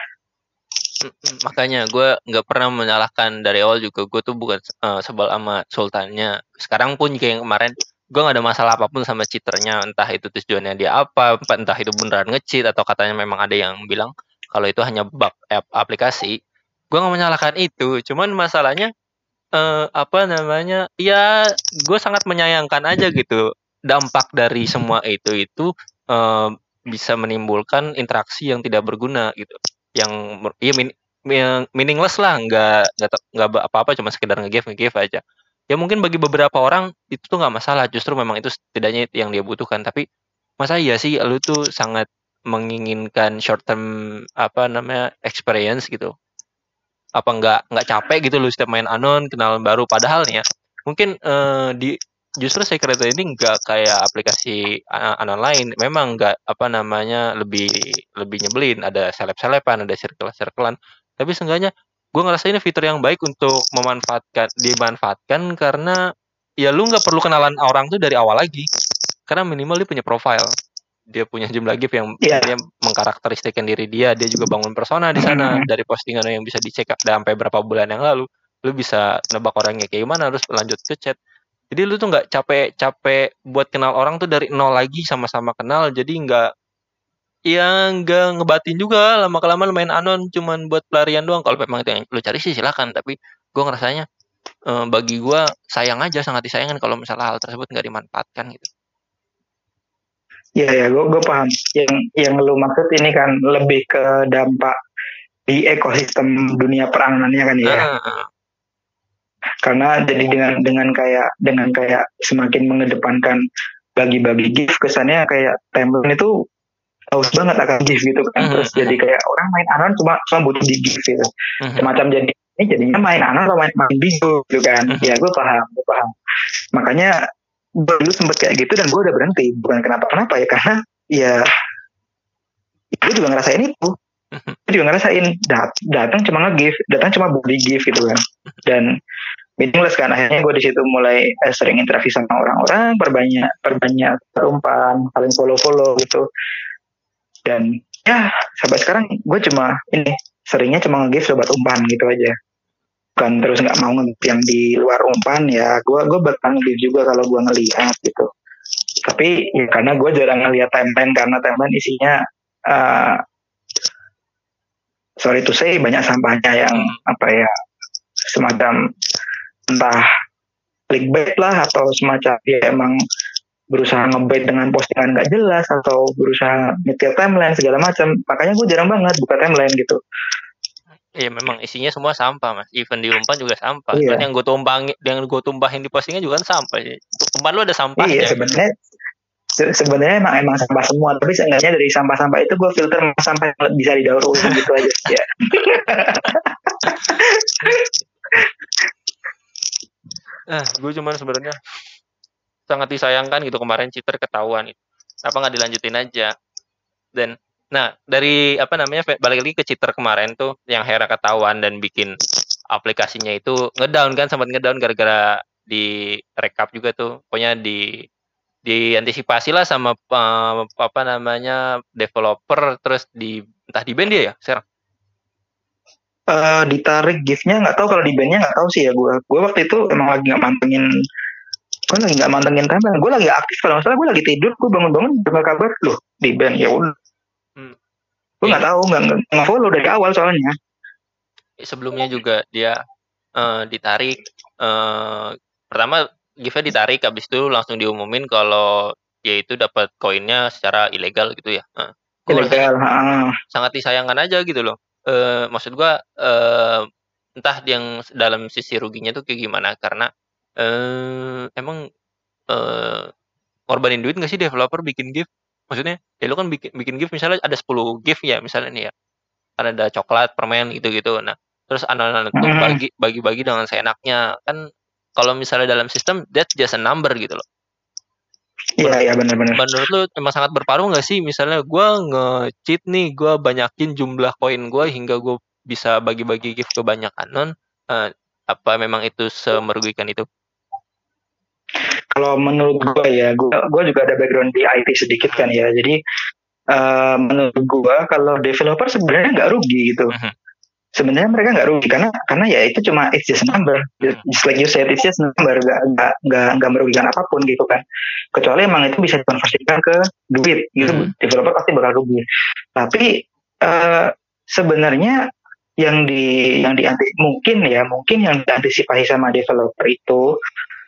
Makanya gue nggak pernah menyalahkan dari awal juga, gue tuh bukan uh, sebel sama sultannya. Sekarang pun kayak yang kemarin, gue nggak ada masalah apapun sama cheaternya, entah itu tujuannya dia apa, entah itu beneran nge-cheat atau katanya memang ada yang bilang kalau itu hanya bug app aplikasi. Gue nggak menyalahkan itu, cuman masalahnya uh, apa namanya, ya gue sangat menyayangkan aja gitu dampak dari semua itu itu uh, bisa menimbulkan interaksi yang tidak berguna gitu, yang ya min, meaningless lah, nggak nggak nggak apa-apa, cuma sekedar nge-give nge-give aja. Ya mungkin bagi beberapa orang itu tuh nggak masalah, justru memang itu setidaknya yang dia butuhkan. Tapi masa iya sih lu tuh sangat menginginkan short term apa namanya experience gitu? Apa nggak nggak capek gitu lu setiap main anon kenalan baru? Padahal nih ya mungkin uh, di justru Secret ini nggak kayak aplikasi anon lain, memang nggak apa namanya lebih lebih nyebelin, ada seleb-seleban, ada circle-circlean, tapi seenggaknya gue ngerasa ini fitur yang baik untuk memanfaatkan dimanfaatkan karena ya lu nggak perlu kenalan orang tuh dari awal lagi, karena minimal dia punya profile, dia punya jumlah gift yang yeah. dia mengkarakteristikkan diri dia, dia juga bangun persona di sana dari postingan yang bisa dicek sampai berapa bulan yang lalu, lu bisa nebak orangnya kayak gimana, terus lanjut ke chat. Jadi lu tuh nggak capek-capek buat kenal orang tuh dari nol lagi, sama-sama kenal, jadi nggak ya nggak ngebatin juga lama-kelamaan main anon cuman buat pelarian doang. Kalau memang itu yang lu cari sih silakan, tapi gue ngerasanya eh, bagi gue sayang aja, sangat disayangkan kalau misalnya hal tersebut nggak dimanfaatkan gitu. Iya ya, gue gue paham. Yang yang lu maksud ini kan lebih ke dampak di ekosistem dunia peranganannya kan ya. Uh, uh. Karena jadi dengan dengan kayak dengan kayak semakin mengedepankan bagi-bagi gift, kesannya kayak timeline itu haus banget akan gift gitu kan. Terus uh-huh. jadi kayak orang main anon cuma cuma butuh di gift gitu. Uh-huh. Semacam jadi ini jadinya main anon atau main main bigo gitu kan. Uh-huh. Ya gue paham, gue paham. Makanya gue dulu sempet kayak gitu dan gue udah berhenti. Bukan kenapa-kenapa ya, karena ya gue juga ngerasain itu. Gue juga ngerasain dat- datang cuma nge-gift, datang cuma beli gift gitu kan. Dan meaningless kan. Akhirnya gue di situ mulai eh, sering interaksi sama orang-orang, perbanyak perbanyak umpan, saling follow-follow gitu. Dan ya sampai sekarang gue cuma ini seringnya cuma nge-gift sobat umpan gitu aja. Bukan terus nggak mau nge-gift yang di luar umpan, ya gue gue bertanggung juga kalau gue ngelihat gitu. Tapi ya karena gue jarang ngelihat timeline, karena timeline isinya uh, sorry to say banyak sampahnya yang apa ya, semacam entah clickbait lah atau semacam ya emang berusaha ngebait dengan postingan nggak jelas atau berusaha nyetir timeline segala macam. Makanya gue jarang banget buka timeline gitu. Iya memang isinya semua sampah mas, even di umpan juga sampah. Iya. Yang gue tumpangin, yang gue tumpahin di postingnya juga kan sampah. Umpan lu ada sampahnya. Iya sebenarnya se- sebenarnya emang emang sampah semua, tapi seenggaknya dari sampah-sampah itu gue filter sampah yang bisa didaur ulang gitu aja. Ya. Nah, gue cuman sebenarnya sangat disayangkan gitu kemarin cheater ketahuan itu. Apa nggak dilanjutin aja? Dan nah dari apa namanya balik lagi ke cheater kemarin tuh yang Hera ketahuan dan bikin aplikasinya itu ngedown kan, sempat ngedown gara-gara di rekap juga tuh. Pokoknya di diantisipasi lah sama uh, apa namanya developer, terus di entah di ban dia ya sekarang. Uh, ditarik giftnya nggak tahu, kalau di bandnya nggak tahu sih ya. Gue gue waktu itu emang lagi nggak mantengin, gue lagi nggak mantengin timeline, gue lagi aktif kalau misalnya gue lagi tidur, gue bangun-bangun dengar kabar loh di band, ya udah. Hmm. Gue nggak tahu, nggak nggak follow dari awal soalnya. Sebelumnya juga dia uh, ditarik, uh, pertama giftnya ditarik, habis itu langsung diumumin kalau dia itu dapat koinnya secara ilegal gitu ya. Uh, ilegal. Ha. Sangat disayangkan aja gitu loh. Uh, maksud gue uh, entah yang dalam sisi ruginya tuh kayak gimana, karena uh, emang uh, korbanin duit nggak sih developer bikin gift? Maksudnya ya lu kan bikin bikin gift misalnya ada sepuluh gift ya misalnya nih ya, kan ada coklat, permen gitu-gitu. Nah terus anak-anak tuh Hmm. bagi bagi-bagi dengan seenaknya kan. Kalau misalnya dalam sistem that's just a number gitu loh. Iya iya benar-benar. Menurut lu emang sangat berpengaruh nggak sih misalnya gue nge-cheat nih, gue banyakin jumlah koin gue hingga gue bisa bagi-bagi gift ke banyak anon, uh, Apa memang itu semerugikan itu? Kalau menurut gue ya, gue gue juga ada background di I T sedikit kan ya. Jadi uh, menurut gue kalau developer sebenarnya nggak rugi gitu. Uh-huh. Sebenarnya mereka nggak rugi karena karena ya itu cuma it's just a number, just like you said, it's just a number, nggak nggak nggak nggak merugikan apapun gitu kan. Kecuali emang itu bisa dikonversikan ke duit gitu, hmm. developer pasti bakal rugi. Tapi uh, sebenarnya yang di yang di mungkin ya mungkin yang diantisipasi sama developer itu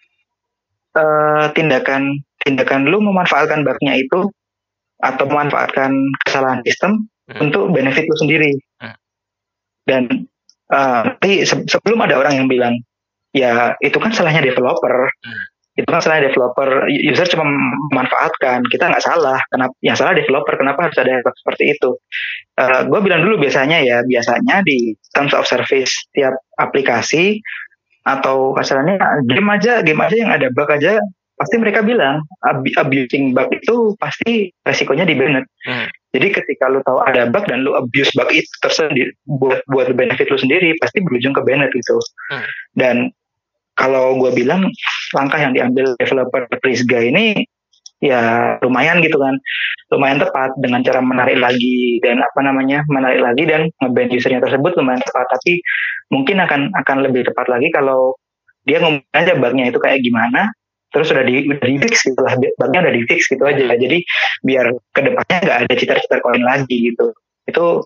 uh, tindakan tindakan lu memanfaatkan bugnya itu atau memanfaatkan kesalahan sistem hmm. untuk benefit lu sendiri. Hmm. Dan uh, nanti se- sebelum ada orang yang bilang ya itu kan salahnya developer, hmm. itu kan salahnya developer, user cuma memanfaatkan, kita nggak salah, kenapa yang salah developer, kenapa harus ada seperti itu? Uh, gue bilang dulu biasanya ya biasanya di terms of service tiap aplikasi atau kasarannya game aja game aja yang ada bug aja pasti mereka bilang ab- abusing bug itu pasti resikonya di banned. Hmm. Jadi ketika lu tahu ada bug dan lu abuse bug itu tersendiri buat buat benefit lu sendiri pasti berujung ke banned gitu. Hmm. Dan kalau gue bilang langkah yang diambil developer Prisga ini ya lumayan gitu kan, lumayan tepat dengan cara menarik lagi dan apa namanya menarik lagi dan nge-ban usernya tersebut lumayan tepat. Tapi mungkin akan akan lebih tepat lagi kalau dia ngomong aja bugnya itu kayak gimana. Terus udah di udah di fix gitu lah, bugnya udah di fix gitu aja. Jadi biar kedepannya nggak ada citar-citar koin lagi gitu. Itu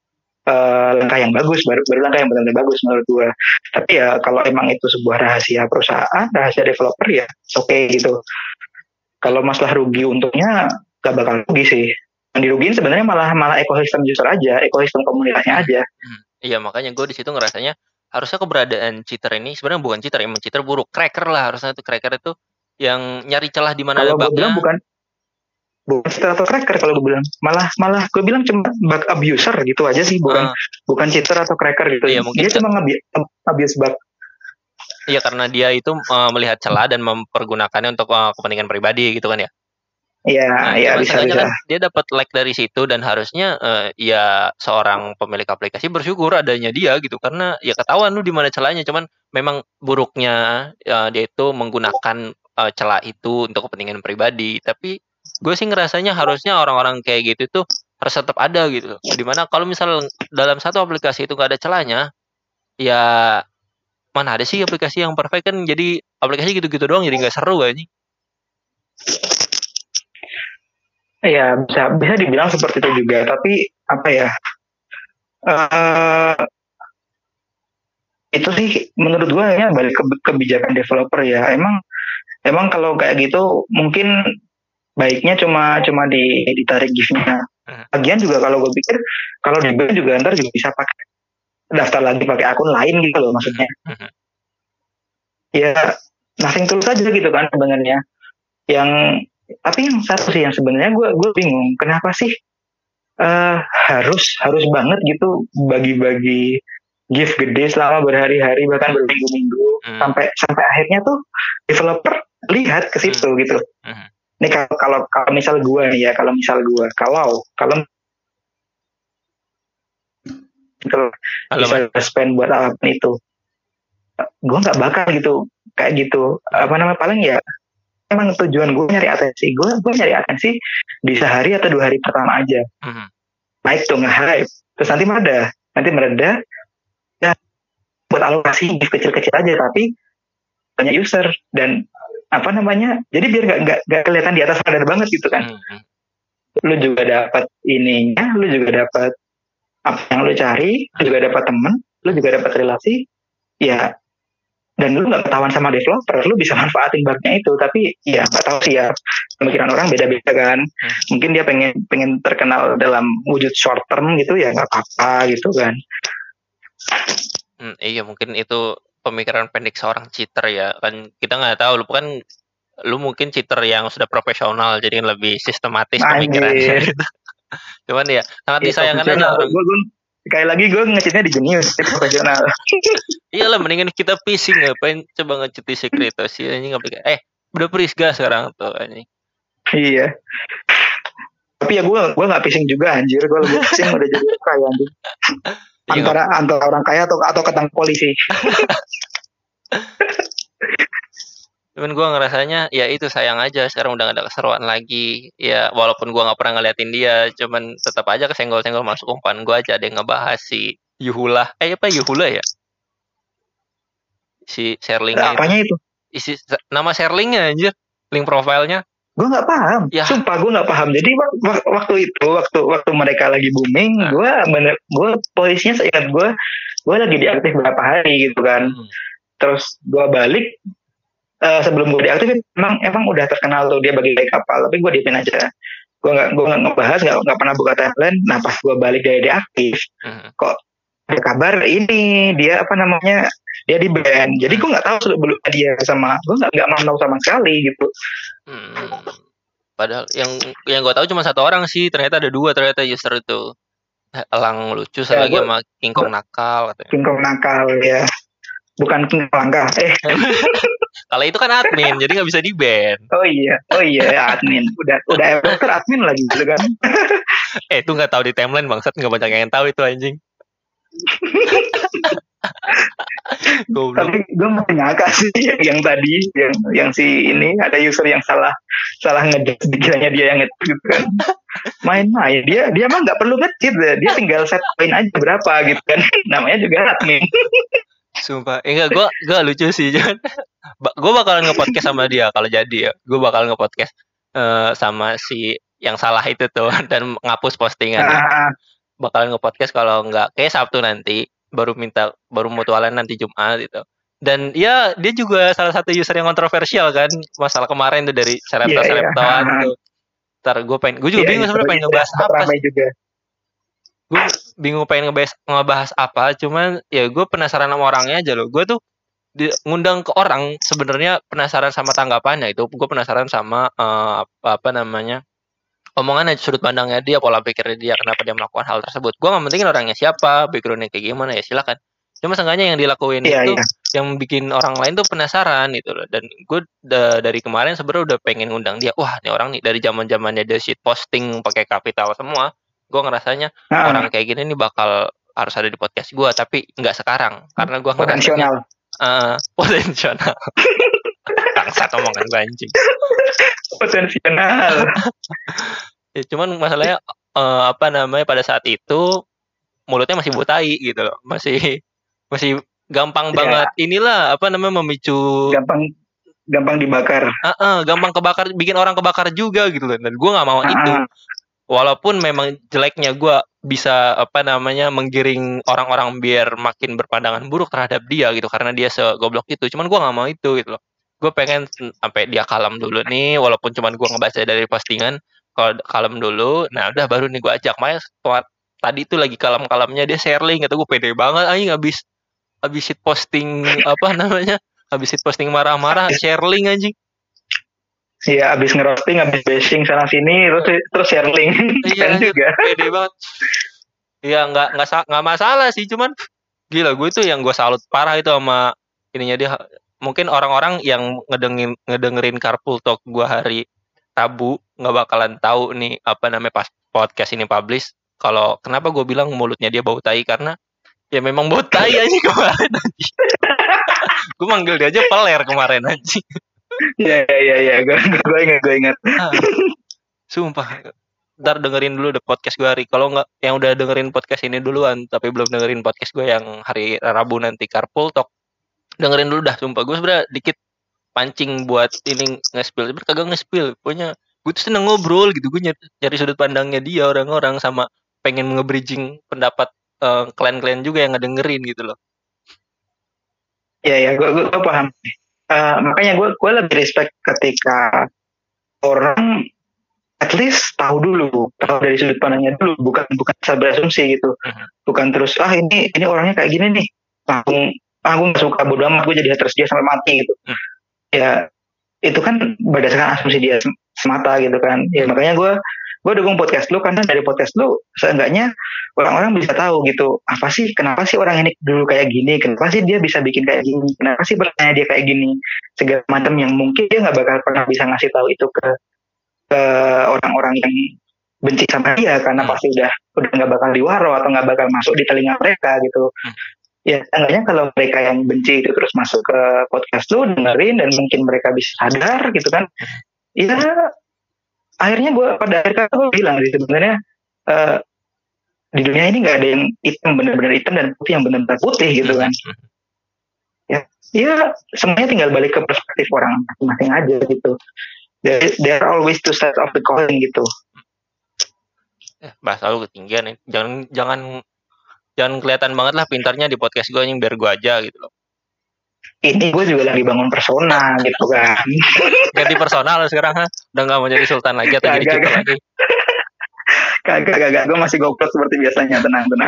uh, langkah yang bagus, baru baru langkah yang benar-benar bagus menurut gue. Tapi ya kalau emang itu sebuah rahasia perusahaan, rahasia developer ya oke okay, gitu. Kalau masalah rugi untungnya nggak bakal rugi sih. Yang dirugiin sebenarnya malah malah ekosistem user aja, ekosistem komunitasnya aja. Hmm, iya makanya gue di situ ngerasanya harusnya keberadaan cheater ini sebenarnya bukan cheater, emang cheater buruk, cracker lah harusnya itu cracker itu yang nyari celah di mana ada bugnya. Kalau gue bilang bukan bukan cheater atau cracker kalau gue bilang, malah malah gue bilang cuma bug abuser gitu aja sih, bukan uh. bukan cheater atau cracker gitu. Iya, dia cuma nge-abuse bug. Iya karena dia itu uh, melihat celah dan mempergunakannya untuk uh, kepentingan pribadi gitu kan ya. Iya, nah, iya bisa bisa. Kan dia dapat like dari situ dan harusnya uh, ya seorang pemilik aplikasi bersyukur adanya dia gitu karena ya ketahuan lu di mana celahnya. Cuman memang buruknya uh, dia itu menggunakan uh, celah itu untuk kepentingan pribadi. Tapi gue sih ngerasanya harusnya orang-orang kayak gitu tuh harus tetap ada gitu. Dimana kalau misal dalam satu aplikasi itu gak ada celahnya, ya mana ada sih aplikasi yang perfect kan jadi aplikasi gitu-gitu doang jadi nggak seru kayaknya. Iya bisa bisa dibilang seperti itu juga, tapi apa ya uh, itu sih menurut gue ya balik ke kebijakan developer ya. Emang emang kalau kayak gitu mungkin baiknya cuma cuma di, ditarik gift-nya. Lagian juga kalau gue pikir kalau di ban juga ntar juga bisa pakai daftar lagi pakai akun lain gitu loh maksudnya. Ya nothing tulus aja gitu kan sebenarnya. Yang tapi yang satu sih yang sebenarnya gue gue bingung kenapa sih uh, harus harus banget gitu bagi-bagi gift gede selama berhari-hari bahkan berminggu-minggu hmm. sampai sampai akhirnya tuh developer lihat ke situ hmm. gitu. Hmm. Ini kalau kalau kalau misal gue nih ya kalau misal gue kalau kalau kalau bisa spend buat apapun itu gue nggak bakal gitu kayak gitu apa namanya paling ya emang tujuan gue nyari atensi, gue gue nyari atensi di sehari atau dua hari pertama aja, mm-hmm. naik tuh nge-hype, terus nanti mereda, nanti mereda, ya buat alokasi gift kecil-kecil aja tapi banyak user dan apa namanya, jadi biar nggak nggak nggak kelihatan di atas radar banget gitu kan, mm-hmm. lu juga dapat ininya, lu juga dapat apa yang lu cari, lu juga dapat temen, lu juga dapat relasi, ya. Dan lu nggak ketahuan sama developer, lu bisa manfaatin bugnya itu, tapi ya nggak tahu sih ya pemikiran orang beda-beda kan. Hmm. Mungkin dia pengen pengen terkenal dalam wujud short term gitu ya nggak apa-apa gitu kan. Hmm, iya mungkin itu pemikiran pendek seorang cheater ya kan kita nggak tahu lu kan lu mungkin cheater yang sudah profesional jadi lebih sistematis pemikirannya. Cuman ya sangat disayangkan aja orang. Sekali lagi gue nge-cheatnya di Genius, itu profesional. Iyalah mendingan kita phishing ngapain coba nge-cheat di Secretos sih ini enggak eh udah Prisga sekarang tuh ini. Iya. Tapi ya gue gue enggak phishing juga anjir, gue lebih phishing udah jadi kaya anjir. Antara antara orang kaya atau atau ketangkep polisi. Cuman gue ngerasanya ya itu sayang aja sekarang udah gak ada keseruan lagi. Ya walaupun gue gak pernah ngeliatin dia, cuman tetap aja kesenggol-senggol masuk umpan gue aja ada yang ngebahas si Yuhula. Eh apa Yuhula ya? Si Sherlingnya Apanya itu? Isi nama Sherlingnya anjir, link profilnya. Gue nggak paham, ya. Sumpah gue nggak paham. Jadi waktu itu, waktu waktu mereka lagi booming, nah. gue bener, gue posisinya seingat gue, gue lagi diaktif berapa hari gitu kan. Hmm. Terus gue balik. Uh, sebelum gue diaktifin emang emang udah terkenal tuh dia bagi dari kapal, tapi gue dipin aja, gue nggak gue nggak ngebahas, nggak nggak pernah buka timeline. Nah pas gue balik dari diaktif, uh-huh. kok ada kabar ini dia apa namanya dia di band, jadi gue nggak tahu sebelum dia sama gue nggak nggak mau sama sekali gitu. Hmm. Padahal yang yang gue tahu cuma satu orang sih, ternyata ada dua ternyata user itu. Elang lucu ya, lagi sama King Kong nakal katanya. King Kong nakal ya. Bukan King Langka, eh. Kalau itu kan admin, jadi nggak bisa di ban. Oh iya, oh iya admin. Udah, udah dokter admin lagi gitu kan. eh itu nggak tahu di timeline bangsat, nggak banyak yang tahu itu anjing. Tapi gue masih ngakak sih yang, yang tadi, yang yang si ini ada user yang salah salah ngedit, dikiranya dia yang ngedit gitu kan. Main-main, dia dia mah nggak perlu ngedit, dia tinggal set poin aja berapa gitu kan. Namanya juga admin. Sumpah, eh, enggak, gue gue lucu sih, John. Gue bakalan nge-podcast sama dia kalau jadi ya. Gue bakal nge-podcast uh, sama si yang salah itu tuh dan ngapus postingan. Ah. Bakalan nge-podcast kalau enggak kayak Sabtu nanti, baru minta baru mutualan nanti Jumat gitu. Dan ya dia juga salah satu user yang kontroversial kan, masalah kemarin tuh dari serepta-sereptaan yeah, yeah. tuh. Ntar gue pengen, gue juga yeah, bingung sebenarnya pengen ngebahas apa sih. Juga. Gue bingung pengen ngebahas, ngebahas apa, cuman ya gue penasaran sama orangnya aja loh. Gue tuh di, ngundang ke orang sebenarnya penasaran sama tanggapannya itu. Gue penasaran sama uh, apa, apa namanya omongannya, sudut pandangnya dia, pola pikirnya dia, kenapa dia melakukan hal tersebut. Gue nggak pentingin orangnya siapa, backgroundnya kayak gimana ya silakan. Cuma seenggaknya yang dilakuin yeah, itu yeah. yang bikin orang lain tuh penasaran gitu loh. Dan gue da, dari kemarin sebenarnya udah pengen ngundang dia. Wah, ini orang nih dari zaman zamannya dia shit posting pakai kapital semua. Gue ngerasanya nah, orang kayak gini nih bakal harus ada di podcast gue, tapi nggak sekarang karena gue potensial uh, potensial bangsat omongan banjing potensial ya, cuman masalahnya uh, apa namanya pada saat itu mulutnya masih butai gitu loh, masih masih gampang ya. banget inilah apa namanya memicu gampang gampang dibakar uh, uh, gampang kebakar, bikin orang kebakar juga gitu loh, dan gue nggak mau uh, itu. Walaupun memang jeleknya gue bisa apa namanya menggiring orang-orang biar makin berpandangan buruk terhadap dia gitu karena dia segoblok itu, cuman gue nggak mau itu gitu loh. Gue pengen sampai dia kalem dulu nih, walaupun cuman gue ngebaca dari postingan, kalau kalem dulu, nah udah baru nih gue ajak. Makanya tadi itu lagi kalem-kalemnya dia sharing gitu, gue pede banget anjing habis habis shit posting apa namanya habis shit posting marah-marah sharing anjing. Iya, abis ngerosting, abis bashing sana sini, terus terus sharing. Iya juga. Pede banget. Iya, nggak nggak nggak masalah sih, cuman gila gue tuh yang gue salut parah itu sama ininya dia. Mungkin orang-orang yang ngedengerin ngedengerin Carpool Talk gue hari Rabu nggak bakalan tahu nih apa namanya pas podcast ini publish. Kalau kenapa gue bilang mulutnya dia bau tai, karena ya memang bau tai aja kemarin aja. Gue manggil dia aja peler kemarin aja. Iya iya iya, gue gue ingat gue ingat. Nah, sumpah, ntar dengerin dulu deh podcast gue hari. Kalau nggak yang udah dengerin podcast ini duluan, tapi belum dengerin podcast gue yang hari Rabu nanti Carpool Talk, dengerin dulu dah. Sumpah gue sebenernya dikit pancing buat ini nge-spill, sebenernya kagak nge-spill. Pokoknya gue tuh seneng ngobrol gitu, gue nyari, nyari sudut pandangnya dia orang-orang, sama pengen nge-bridging pendapat uh, klan-klan juga yang ngedengerin gitu loh. Iya iya, gue gue paham. Uh, makanya gue gue lebih respect ketika orang at least tahu dulu, tahu dari sudut pandangnya dulu, bukan bukan asal berasumsi gitu, uh-huh. bukan terus ah ini ini orangnya kayak gini nih, langsung ah gue nggak suka, bodo amat, gue jadi haters dia sampai mati gitu. Uh-huh. Ya itu kan berdasarkan asumsi dia semata gitu kan. Ya makanya gue gue dukung podcast lu, karena dari podcast lu seenggaknya orang-orang bisa tahu gitu, apa sih, kenapa sih orang ini dulu kayak gini, kenapa sih dia bisa bikin kayak gini, kenapa sih bertanya dia kayak gini, segala macam yang mungkin dia nggak bakal pernah bisa ngasih tahu itu ke ke orang-orang yang benci sama dia, karena hmm. pasti udah udah nggak bakal diwaro atau nggak bakal masuk di telinga mereka gitu. Hmm. ya seenggaknya kalau mereka yang benci itu terus masuk ke podcast lu dengerin dan mungkin mereka bisa sadar gitu kan, ya akhirnya gue pada akhirnya gue bilang sih sebenarnya uh, di dunia ini nggak ada yang hitam benar-benar hitam dan putih yang benar-benar putih gitu kan. Ya, ya semuanya tinggal balik ke perspektif orang masing-masing aja gitu. There, there are always two sides of the coin gitu. Eh, bahasa lu ketinggian nih. Jangan jangan jangan kelihatan banget lah pintarnya di podcast gue yang biar gue aja gitu loh. Ini gue juga lagi bangun persona gitu kan. Ganti personal sekarang ha? Udah nggak mau jadi sultan lagi atau jadi cipta lagi. Kagak, kagak, gue masih goblok seperti biasanya, tenang, tenang.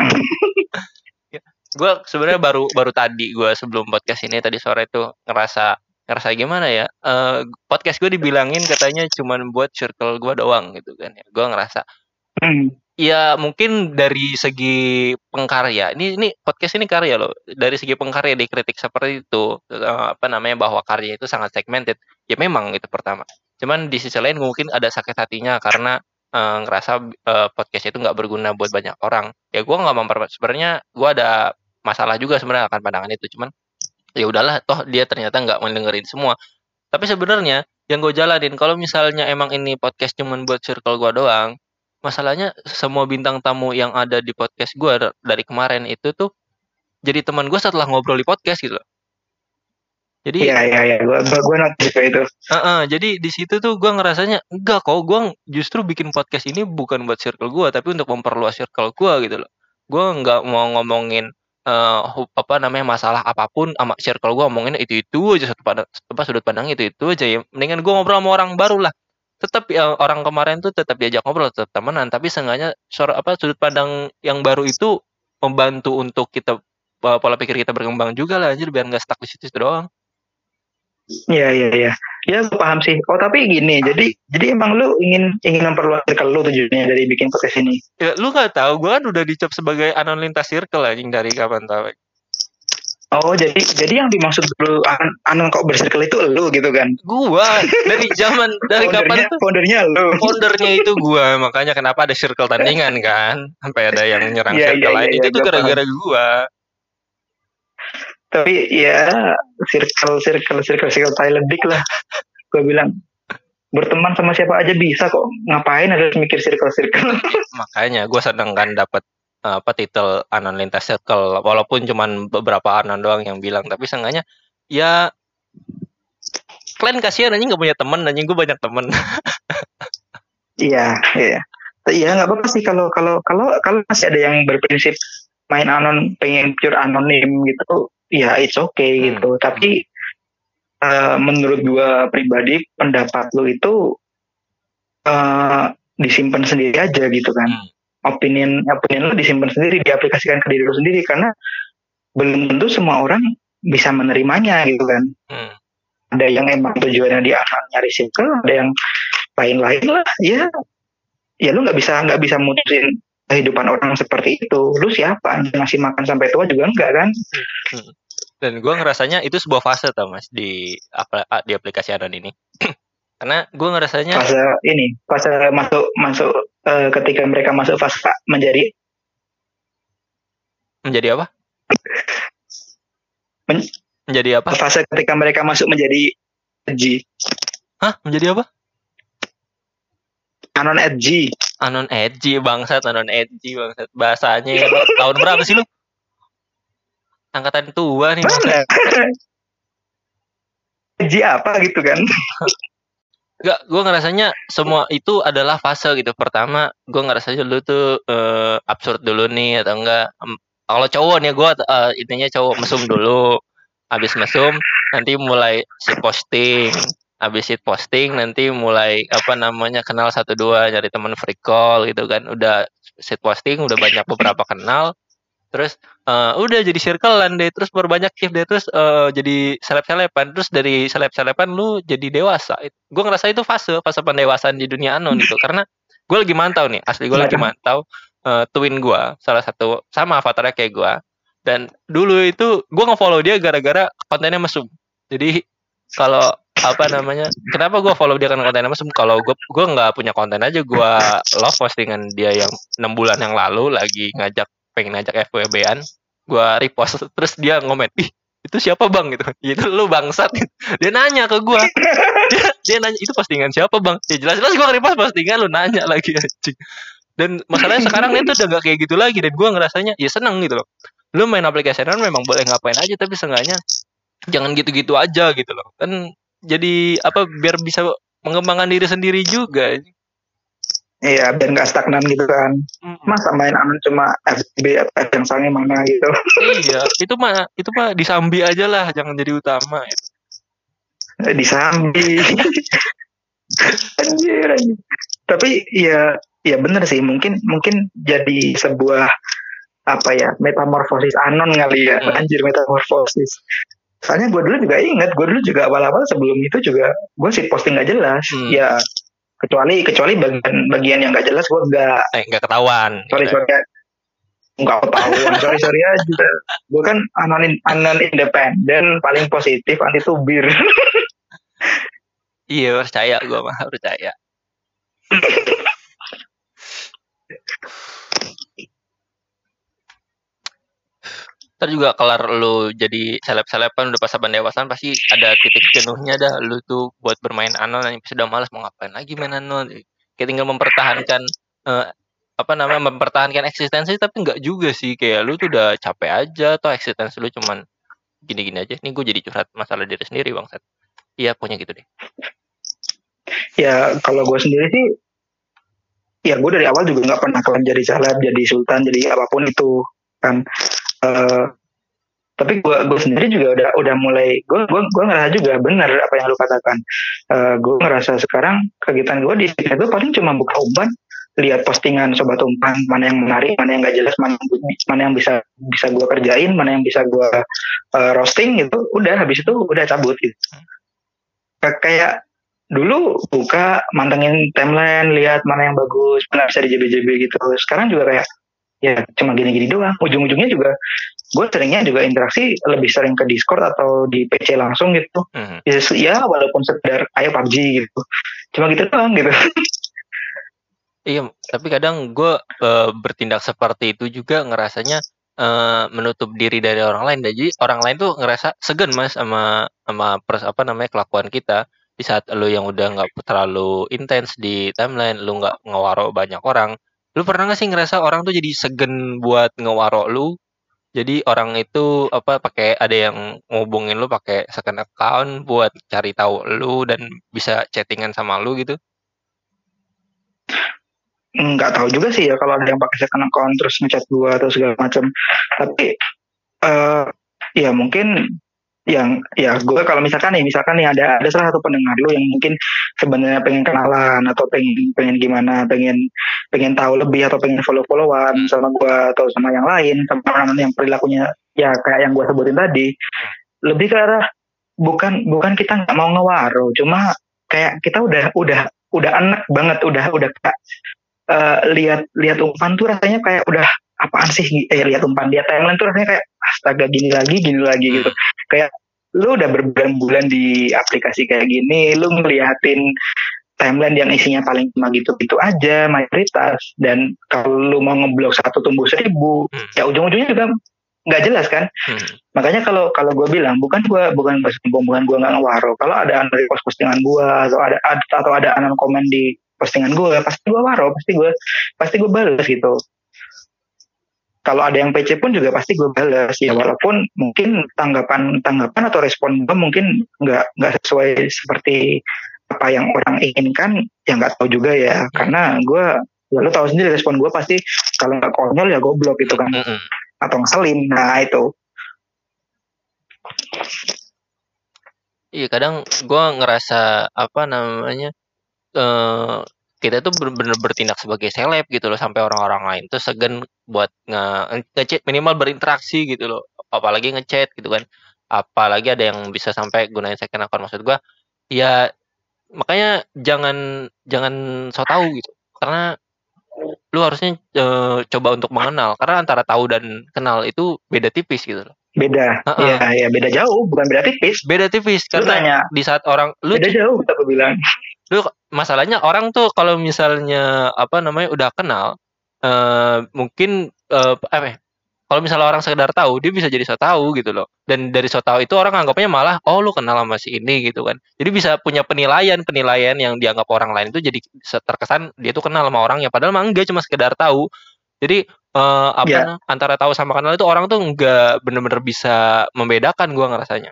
Gue sebenarnya baru baru tadi gue sebelum podcast ini tadi sore itu ngerasa ngerasa gimana ya? Uh, podcast gue dibilangin katanya cuman buat circle gue doang gitu kan ya. Gue ngerasa, hmm. ya mungkin dari segi pengkarya, ini ini podcast ini karya loh. Dari segi pengkarya dikritik seperti itu, uh, apa namanya bahwa karya itu sangat segmented. Ya memang itu pertama. Cuman di sisi lain mungkin ada sakit hatinya karena Uh, ngerasa uh, podcast itu nggak berguna buat banyak orang. Ya gue nggak memper sebenarnya gue ada masalah juga sebenarnya akan pandangan itu. Cuman ya udahlah, toh dia ternyata nggak mendengerin semua. Tapi sebenarnya yang gue jalanin kalau misalnya emang ini podcast cuman buat circle gue doang, masalahnya semua bintang tamu yang ada di podcast gue dari kemarin itu tuh jadi teman gue setelah ngobrol di podcast gitu loh. Jadi iya iya iya gue gue nanti itu. Uh-uh, jadi di situ tuh gue ngerasanya enggak kok, gue justru bikin podcast ini bukan buat circle gue tapi untuk memperluas circle gue gitu loh. Gue nggak mau ngomongin uh, apa namanya masalah apapun sama circle gue, ngomongin itu itu aja satu pandang, apa sudut pandang itu itu aja ya. Mendingan gue ngobrol sama orang baru lah. Tetap ya, orang kemarin tuh tetap diajak ngobrol, tetap temenan, tapi seenggaknya suara apa sudut pandang yang baru itu membantu untuk kita pola pikir kita berkembang juga lah, anjir, biar nggak stuck di situ doang. Iya iya iya. Ya gue paham sih. Oh tapi gini, jadi jadi emang lu ingin ingin memperluas circle lu tujuannya dari bikin podcast ini. Ya lu nggak tahu, gue kan udah dicap sebagai anon lintas circle anjing dari kapan tahu. Oh jadi jadi yang dimaksud dulu anon, anon kok bersirkel itu lu gitu kan? Gua dari zaman dari kapan tuh? Foundernya lu. Foundernya itu gua, makanya kenapa ada circle tandingan kan? Sampai ada yang nyerang yeah, circle yeah, lain yeah, itu yeah, tuh gara-gara paham. Gua. Tapi ya circle circle circle circle Thailand dik lah. Gue bilang berteman sama siapa aja bisa kok, ngapain harus mikir circle circle. Makanya gue seneng kan dapat apa titel anon lintas circle, walaupun cuman beberapa anon doang yang bilang, tapi seenggaknya ya kalian kasihan anjing nggak punya teman, anjing gue banyak teman. Iya iya iya nggak apa-apa sih kalau kalau kalau kalau masih ada yang berprinsip main anon pengen pure anonim gitu. Ya it's okay hmm. gitu, tapi uh, menurut gua pribadi pendapat lu itu uh, disimpan sendiri aja gitu kan. Hmm. Opinion opinion lu disimpan sendiri, diaplikasikan ke diri lu sendiri karena belum tentu semua orang bisa menerimanya gitu kan. Hmm. Ada yang emang tujuannya di anon nyari circle, ada yang lain-lain lah. Ya, ya lu nggak bisa nggak bisa mutusin kehidupan orang seperti itu. Lu siapa? Ngasih makan sampai tua juga enggak kan? Hmm. Dan gue ngerasanya itu sebuah fase tau mas di apa di aplikasi anon ini. Karena gue ngerasanya fase ini fase masuk masuk uh, ketika mereka masuk fase menjadi menjadi apa? Men- menjadi apa? Fase ketika mereka masuk menjadi edgy. Hah? Menjadi apa? Anon edgy. Anon edgy bangsat, anon edgy bangsat. Bahasanya tahun berapa sih lu? Angkatan tua nih. Edgy apa gitu kan? Enggak, gue ngerasanya semua itu adalah fase gitu. Pertama, gue ngerasanya dulu tuh uh, absurd dulu nih atau enggak. Um, kalau cowok nih gue uh, intinya cowok mesum dulu. Habis mesum nanti mulai si posting. Habis it posting nanti mulai apa namanya kenal satu dua, nyari teman free call gitu kan. Udah sit posting udah banyak beberapa kenal. Terus uh, udah jadi circle-an deh, terus berbanyak shift deh, terus uh, jadi seleb-seleban, terus dari seleb-seleban lu jadi dewasa. Gue ngerasa itu fase fase pendewasaan di dunia anon gitu, karena gue lagi mantau nih, asli gue lagi mantau uh, twin gue, salah satu sama avatarnya kayak gue, dan dulu itu gue nge-follow dia gara-gara kontennya mesum. Jadi kalau apa namanya, kenapa gue follow dia karena kontennya mesum? Kalau gue gue nggak punya konten aja, gue love postingan dia yang enam bulan yang lalu lagi ngajak pengen ngajak F W B-an, gua repost, terus dia ngomen, ih itu siapa bang gitu, itu lu bangsat. Dia nanya ke gua, dia, dia nanya itu postingan siapa bang, ya jelas-jelas gua repost postingan lu nanya lagi anjing. Dan masalahnya sekarang itu udah gak kayak gitu lagi, dan gua ngerasanya ya seneng gitu loh. Lu main aplikasi Anon memang boleh ngapain aja, tapi seenggaknya jangan gitu-gitu aja gitu loh, kan jadi apa biar bisa mengembangkan diri sendiri juga. Iya, biar nggak stagnan gitu kan. Mm. Masa main Anon cuma F B F yang sange mana gitu. Iya, itu mah itu mah disambi aja lah, jangan jadi utama. Gitu. Disambi. Anjir, anjir. Tapi ya ya benar sih, mungkin mungkin jadi sebuah apa ya, metamorfosis Anon kali ya. Hmm. Anjir, metamorfosis. Soalnya gue dulu juga ingat, gue dulu juga awal-awal sebelum itu juga gue sih posting nggak jelas. Hmm. Ya kecuali kecuali bagian bagian yang nggak jelas gue nggak eh, nggak ketahuan sorry sorry nggak ketahuan sorry sorry aja gue kan anon anon independen paling positif anti tubir. Iya percaya gue mah percaya. Ntar juga kelar lu jadi seleb-seleban udah pas saban dewasaan pasti ada titik jenuhnya dah lu tuh buat bermain Anon, yang sudah malas mau ngapain lagi main Anon, kayak tinggal mempertahankan uh, apa namanya mempertahankan eksistensi, tapi enggak juga sih, kayak lu tuh udah capek aja atau eksistensi lu cuman gini-gini aja. Nih gue jadi curhat masalah diri sendiri bangsat. Iya pokoknya gitu deh. Ya kalau gue sendiri sih ya gue dari awal juga nggak pernah kalian jadi seleb, jadi sultan, jadi apapun itu kan. Uh, tapi gue gue sendiri juga udah udah mulai gue gue gue ngerasa juga benar apa yang lu katakan. Uh, gue ngerasa sekarang kegiatan gue di sini itu paling cuma buka umpan, lihat postingan sobat umpan, mana yang menarik, mana yang gak jelas, mana mana yang bisa bisa gue kerjain, mana yang bisa gue uh, roasting gitu. Udah habis itu udah cabut gitu. Kayak dulu buka mantengin timeline, lihat mana yang bagus, mana bisa di J B J B gitu. Sekarang juga kayak ya cuma gini-gini doang. Ujung-ujungnya juga gue seringnya juga interaksi lebih sering ke Discord atau di P C langsung gitu. Mm-hmm. Ya, ya walaupun sekedar ayo P U B G gitu. Cuma gitu doang gitu. Iya, tapi kadang gue uh, bertindak seperti itu juga ngerasanya uh, menutup diri dari orang lain. Jadi orang lain tuh ngerasa segan mas sama sama pers apa namanya kelakuan kita di saat lu yang udah nggak terlalu intens di timeline, lu nggak ngewaro banyak orang. Lu pernah nggak sih ngerasa orang tuh jadi segan buat ngewaro lu? Jadi orang itu apa pakai ada yang ngubungin lu pakai second account buat cari tahu lu dan bisa chattingan sama lu gitu? Nggak tahu juga sih ya kalau ada yang pakai second account terus ngechat gua atau segala macam. Tapi uh, ya mungkin yang ya gue kalau misalkan nih misalkan nih ada ada salah satu pendengar lu yang mungkin sebenarnya pengen kenalan atau pengen pengen gimana pengen pengen tahu lebih atau pengen follow followan sama gue atau sama yang lain sama orang yang perilakunya ya kayak yang gue sebutin tadi, lebih ke arah bukan bukan kita nggak mau ngewaro, cuma kayak kita udah udah udah enak banget udah udah kayak uh, lihat lihat umpan tuh rasanya kayak udah apaan sih eh lihat umpan dia timeline tuh rasanya kayak astaga gini lagi gini lagi gitu. Kayak lu udah berbulan-bulan di aplikasi kayak gini, lu ngeliatin timeline yang isinya paling cuma gitu-gitu aja mayoritas, dan kalau lu mau ngeblok satu tumbuh seribu, hmm. ya ujung-ujungnya juga nggak jelas kan. Hmm. Makanya kalau kalau gue bilang bukan gue bukan bukan gue nggak ngewaro, kalau ada anon repost postingan gue atau ada atau ada anon komen di postingan gue, pasti gue waro, pasti gue pasti gue balas gitu. Kalau ada yang P C pun juga pasti gue balas ya, walaupun mungkin tanggapan tanggapan atau respon gue mungkin nggak nggak sesuai seperti apa yang orang inginkan, ya nggak tahu juga ya, karena gue ya lo tahu sendiri respon gue pasti kalau nggak konyol ya goblok gitu kan, mm-hmm. atau ngeselin. Nah itu iya kadang gue ngerasa apa namanya uh, kita tuh benar-benar bertindak sebagai seleb gitu loh, sampai orang-orang lain tuh segan buat nge- ngechat minimal berinteraksi gitu loh, apalagi ngechat gitu kan, apalagi ada yang bisa sampai gunain second account. Maksud gue ya makanya jangan jangan so tahu gitu, karena lu harusnya uh, coba untuk mengenal, karena antara tahu dan kenal itu beda tipis gitu loh. Beda, uh-uh. ya, ya beda jauh, bukan beda tipis. Beda tipis, karena tanya, di saat orang lu beda jauh, aku bilang. Lu masalahnya orang tuh kalau misalnya apa namanya udah kenal, uh, mungkin uh, apa? Kalau misalnya orang sekedar tahu, dia bisa jadi so tahu gitu loh. Dan dari so tahu itu orang anggapnya malah, oh lu kenal sama si ini gitu kan. Jadi bisa punya penilaian-penilaian yang dianggap orang lain itu jadi terkesan dia tuh kenal sama orang ya padahal mah enggak, cuma sekedar tahu. Jadi uh, apa Ya, nah, antara tahu sama kenal itu orang tuh enggak bener-bener bisa membedakan gua ngerasanya.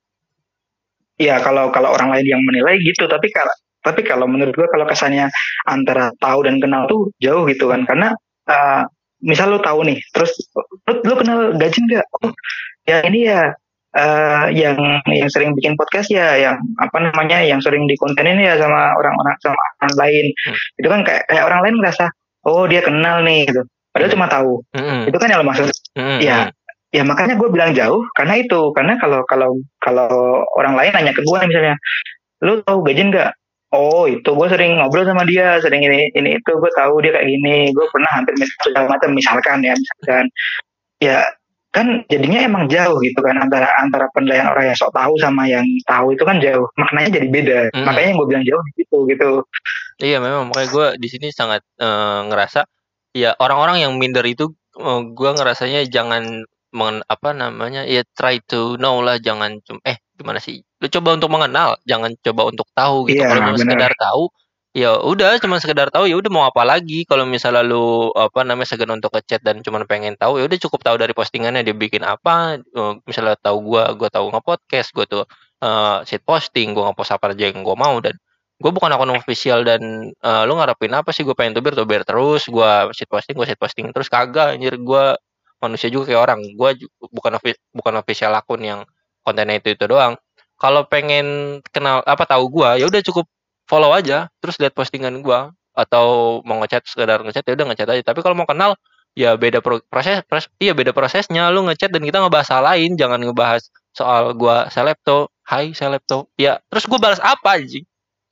ya kalau kalau orang lain yang menilai gitu, tapi kalau tapi kalau menurut gua kalau kesannya antara tahu dan kenal tuh jauh gitu kan, karena uh, misal lu tahu nih, terus lu, lu kenal Gajin nggak? Oh, ya ini ya uh, yang yang sering bikin podcast ya, yang apa namanya, yang sering dikontenin ya sama orang-orang sama orang lain. Hmm. Itu kan kayak kayak orang lain ngerasa, oh dia kenal nih gitu. Padahal hmm. cuma tahu. Hmm. Itu kan yang lo maksud. Hmm. Ya, ya makanya gue bilang jauh karena itu, karena kalau kalau kalau orang lain nanya ke gue misalnya, lu tahu Gajin nggak? Oh itu gue sering ngobrol sama dia, sering ini ini itu, gue tahu dia kayak gini, gue pernah hampir segala macam misalkan ya, misalkan ya kan jadinya emang jauh gitu kan, antara antara penilaian orang yang sok tahu sama yang tahu itu kan jauh, maknanya jadi beda. Mm. Makanya gue bilang jauh gitu gitu. Iya memang, makanya gue di sini sangat uh, ngerasa ya orang-orang yang minder itu uh, gue ngerasanya jangan mengen, apa namanya ya try to know lah, jangan cuma eh gimana sih, lu coba untuk mengenal, jangan coba untuk tahu gitu. Iya, kalau memang sekedar tahu ya udah, cuma sekedar tahu ya udah, mau apa lagi. Kalau misalnya lu apa namanya segan untuk ngechat dan cuma pengen tahu ya udah cukup tahu dari postingannya dia bikin apa. Uh, misalnya tahu gua gua tahu nge-podcast, gua tuh uh, shit posting, gua nge-post apa aja yang gua mau, dan gua bukan akun official. Dan uh, lu ngarepin apa sih gua pengen tuber tuber terus, gua shit posting gua shit posting terus? Kagak anjir, gua manusia juga kayak orang. Gua bukan bukan official akun yang kontennya itu itu doang. Kalau pengen kenal apa tahu gua ya udah cukup follow aja, terus lihat postingan gua, atau mau ngechat sekedar ngechat ya udah ngechat aja. Tapi kalau mau kenal ya beda pro, proses, proses iya beda prosesnya. Lu ngechat dan kita ngebahas hal lain, jangan ngebahas soal gua Selepto, hai Selepto. Ya, terus gua balas apa anjing?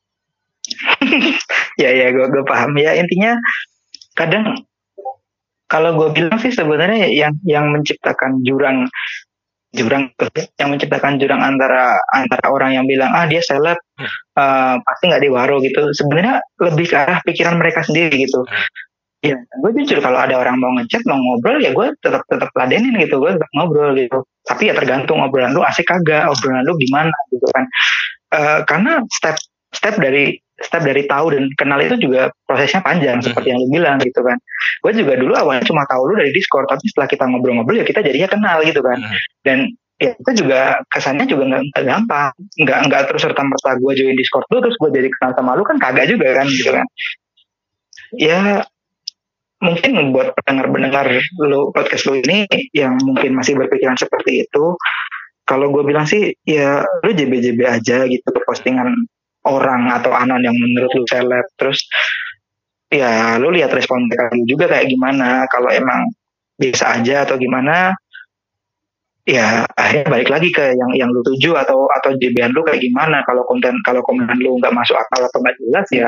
ya ya gua gua paham ya, intinya kadang kalau gua bilang sih sebenarnya yang yang menciptakan jurang jurang yang menciptakan jurang antara antara orang yang bilang ah dia seleb uh, pasti nggak diwaro gitu, sebenarnya lebih ke arah pikiran mereka sendiri gitu. Ya gue jujur kalau ada orang mau ngechat mau ngobrol ya gue tetap tetap ladenin gitu, gue tetap ngobrol gitu, tapi ya tergantung obrolan lu asik kagak, obrolan lu gimana gitu kan. Uh, karena step step dari step dari tahu dan kenal itu juga prosesnya panjang, seperti yang lu bilang gitu kan. Gue juga dulu awalnya cuma tahu lu dari Discord, tapi setelah kita ngobrol-ngobrol ya kita jadinya kenal gitu kan. Dan ya itu juga kesannya juga nggak gampang, nggak nggak terus serta merta gue join Discord lu terus gue jadi kenal sama lu kan, kagak juga kan gitu kan. Ya mungkin buat pendengar-pendengar lu podcast lu ini yang mungkin masih berpikiran seperti itu, kalau gue bilang sih ya lu J B J B aja gitu ke postingan orang atau anon yang menurut lu seleb, terus ya lu lihat respon mereka juga kayak gimana. Kalau emang biasa aja atau gimana ya akhirnya balik lagi ke yang yang lu tuju atau atau J B-an lu kayak gimana. Kalau konten kalau komentan lu nggak masuk akal atau nggak jelas ya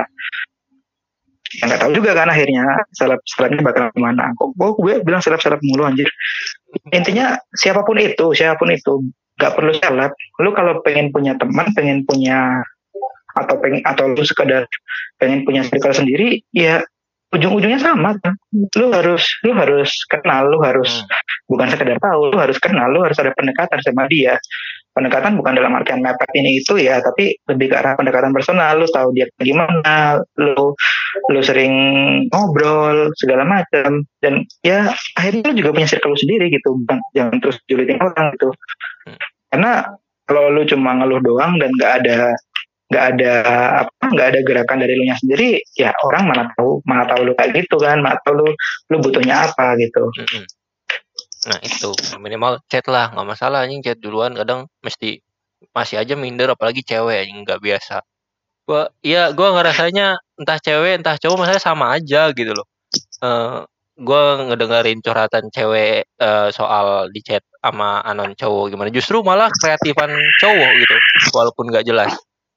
ya nggak tahu juga kan akhirnya seleb selebnya bakal kemana. Kok gue bilang seleb seleb mulu anjir. Intinya siapapun itu siapapun itu nggak perlu seleb. Lu kalau pengen punya teman, pengen punya atau pengen atau lu sekedar pengen punya circle sendiri ya ujung-ujungnya sama kan. Lu harus lu harus kenal, lu harus hmm. bukan sekedar tahu, lu harus kenal, lu harus ada pendekatan sama dia. Pendekatan bukan dalam artian mepet ini itu ya, tapi lebih ke arah pendekatan personal. Lu tahu dia gimana, lu lu sering ngobrol segala macam, dan ya akhirnya lu juga punya circle lu sendiri gitu. Bukan jangan terus julitin orang gitu. Hmm. Karena kalau lu cuma ngeluh doang dan nggak ada nggak ada apa nggak ada gerakan dari lu nya sendiri ya orang mana tahu mana tahu lu kayak gitu kan, mana tahu lu lu butuhnya apa gitu. Mm-hmm. Nah itu minimal chat lah, nggak masalah anjing, chat duluan. Kadang mesti masih aja minder, apalagi cewek anjing nggak biasa. Gua iya gua ngerasanya entah cewek entah cowok masalahnya sama aja gitu loh. Uh, gua ngedengerin curhatan cewek uh, soal di chat sama anon cowok gimana, justru malah kreatifan cowok gitu walaupun nggak jelas.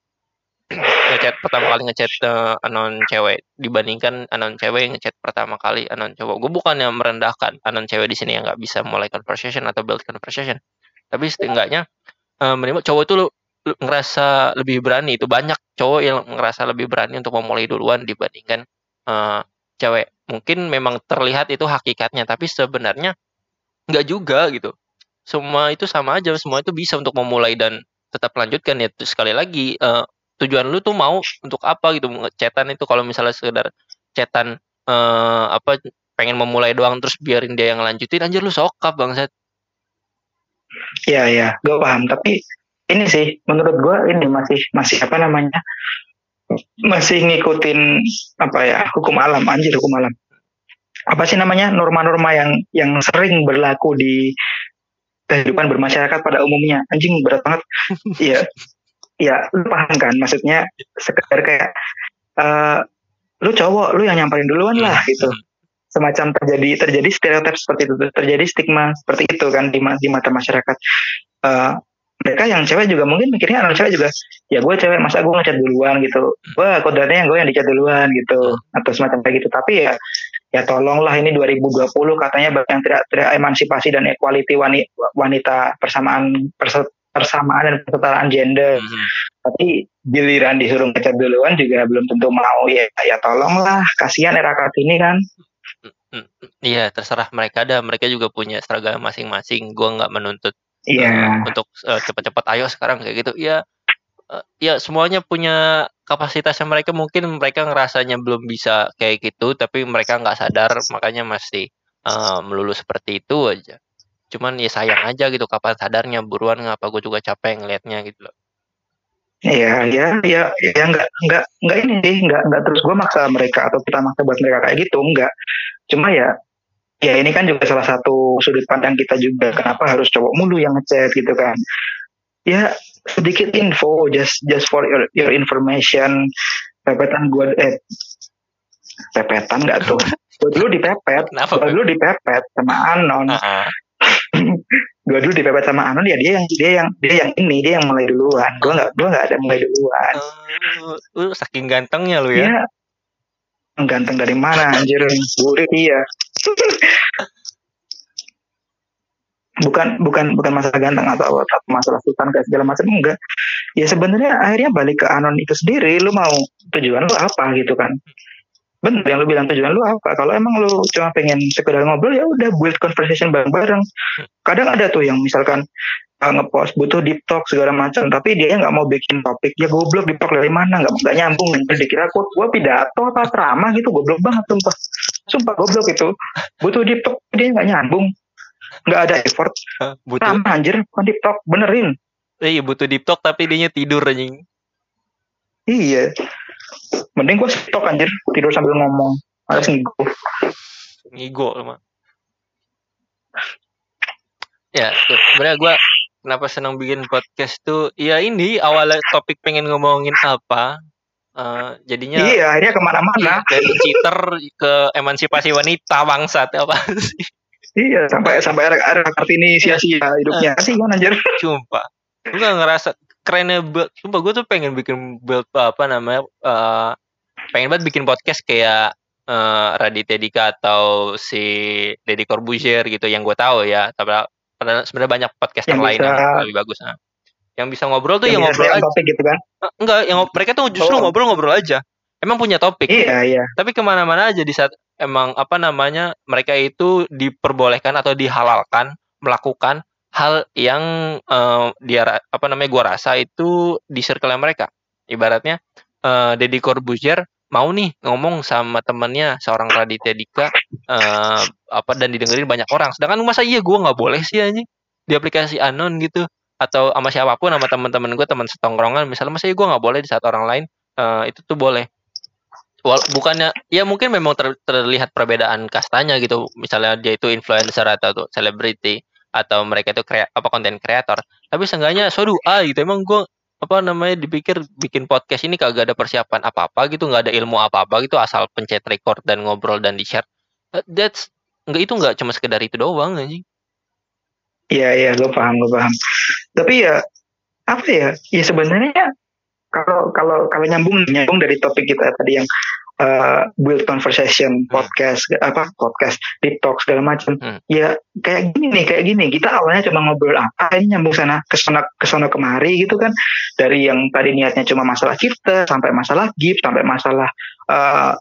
Ngechat pertama kali ngechat uh, anon cewek dibandingkan anon cewek ngechat pertama kali anon cowok. Gue bukannya merendahkan anon cewek di sini yang nggak bisa mulai conversation atau build conversation, tapi setidaknya uh, minimal cowok itu lu, lu ngerasa lebih berani. Itu banyak cowok yang ngerasa lebih berani untuk memulai duluan dibandingkan uh, cewek. Mungkin memang terlihat itu hakikatnya, tapi sebenarnya Nggak juga gitu. Semua itu sama aja, semua itu bisa untuk memulai dan tetap lanjutkan ya. Sekali lagi uh, tujuan lu tuh mau untuk apa gitu, chatan itu kalau misalnya sekedar chatan uh, apa pengen memulai doang terus biarin dia yang lanjutin, anjir lu sokap bangsat. Iya ya, gue paham. Tapi ini sih menurut gue ini masih masih apa namanya masih ngikutin apa ya hukum alam, anjir hukum alam. Apa sih namanya norma-norma yang yang sering berlaku di kehidupan bermasyarakat pada umumnya. Anjing berat banget. Iya, iya, lu paham kan? Maksudnya sekedar kayak uh, lu cowok, lu yang nyamperin duluan lah gitu. Semacam terjadi terjadi stereotip seperti itu, terjadi stigma seperti itu kan di, di mata masyarakat. Uh, mereka yang cewek juga mungkin mikirnya anak cewek juga, ya gue cewek masa gue ngechat duluan gitu, wah kodenya gue yang dicat duluan gitu, atau semacam kayak gitu. Tapi ya ya tolonglah, ini dua ribu dua puluh katanya banyak yang tidak tidak emansipasi dan equality wanita, wanita persamaan persa, persamaan dan kesetaraan gender. Mm-hmm. Tapi giliran disuruh ngechat duluan juga belum tentu mau. Ya ya tolonglah, kasihan era Kartini kan. Iya, terserah mereka dah, mereka juga punya seragam masing-masing. Gue nggak menuntut yeah. uh, untuk uh, cepat-cepat ayo sekarang kayak gitu. Ya uh, ya semuanya punya kapasitasnya mereka. Mungkin mereka ngerasanya belum bisa kayak gitu, tapi mereka nggak sadar, makanya masih uh, melulu seperti itu aja. Cuman ya sayang aja gitu, kapan sadarnya, buruan ngapa, gue juga capek ngelihatnya gitu loh. Iya, ya, ya, ya, nggak, nggak, nggak ini sih, nggak, nggak terus gue maksa mereka atau kita maksa buat mereka kayak gitu, nggak. Cuma ya, ya ini kan juga salah satu sudut pandang kita juga. Kenapa harus cowok mulu yang ngechat gitu kan? Ya sedikit info, just, just for your, your information. Pepetan gue, eh, pepetan nggak tuh? Gue dulu dipepet, gue dulu dipepet sama Anon. Uh-huh. Gue dulu dipepet sama Anon, ya dia yang dia yang dia yang ini dia yang mulai duluan. Gue nggak gue nggak ada mulai duluan. Uh, uh, saking gantengnya lu ya? Ya, ganteng dari mana anjir? Burik iya. bukan bukan bukan masalah ganteng atau, atau masalah sultan kayak segala macam, enggak. Ya sebenarnya akhirnya balik ke Anon itu sendiri. Lu mau tujuan lu apa gitu kan? Bener yang lu bilang, tujuan lu apa? Kalau emang lu cuma pengen sekedar ngobrol, ya udah build conversation bareng-bareng. Kadang ada tuh yang misalkan uh, ngepost butuh deep talk segala macam, tapi dia nggak mau bikin topik. Ya goblok, deep talk dari mana? Nggak nggak nyambung. Jadi dikira aku gua pidato apa ceramah gitu, goblok banget sumpah. Sumpah goblok itu. Butuh deep talk, dia nggak nyambung. Nggak ada effort. Butuh ceramah anjir, bukan deep talk, benerin. Iya butuh deep talk tapi dianya tidur anjing. Iya. Mending gue stok anjir, tidur sambil ngomong. Harus ngigo. Ngigo emang. Ya, sebenarnya gue kenapa senang bikin podcast tuh, ya ini awalnya topik pengen ngomongin apa, uh, jadinya iya akhirnya kemana-mana. Dari cheater ke emansipasi wanita, bangsat apa sih? Iya, sampai sampai era Kartini sia-sia hidupnya. Kasihan anjir. Sumpah. Gue gak ngerasa kerennya build. Sumpah gue tuh pengen bikin build apa namanya, uh, pengen banget bikin podcast kayak uh, Raditya Dika atau si Deddy Corbuzier gitu yang gue tahu ya. Tapi sebenarnya banyak podcaster yang lain bisa, yang lebih bagus. Nah. Yang bisa ngobrol tuh yang, yang ngobrol aja. Topik gitu kan? Enggak, yang mereka tuh justru oh. ngobrol-ngobrol aja. Emang punya topik. Iya, iya. Tapi kemana-mana aja di saat emang apa namanya mereka itu diperbolehkan atau dihalalkan melakukan hal yang uh, dia apa namanya gua rasa itu di circle mereka. Ibaratnya uh, Deddy Corbuzier mau nih ngomong sama temennya seorang Raditya Dika uh, apa dan didengerin banyak orang. Sedangkan masa iya gua nggak boleh sih anjing di aplikasi Anon gitu atau sama siapapun, sama teman-teman gue, teman setongkrongan misalnya, masa iya gua nggak boleh di saat orang lain uh, itu tuh boleh. Bukannya ya mungkin memang ter, terlihat perbedaan kastanya gitu, misalnya dia itu influencer atau selebriti atau mereka itu krea, apa konten kreator, tapi seenggaknya so do I gitu. Emang gue apa namanya dipikir bikin podcast ini kagak ada persiapan apa-apa gitu, nggak ada ilmu apa-apa gitu, asal pencet record dan ngobrol dan di share. That's nggak, itu nggak cuma sekedar itu doang anjing. Iya iya gue paham gue paham. Tapi ya apa ya? Ya sebenarnya kalau kalau kalau nyambung nyambung dari topik kita tadi yang uh, build conversation, podcast, hmm. apa podcast, deep talk segala macam. Hmm. Ya kayak gini nih, kayak gini. Kita awalnya cuma ngobrol apa, ini nyambung sana ke sana ke sana kemari gitu kan. Dari yang tadi niatnya cuma masalah kita sampai masalah gift, sampai masalah uh,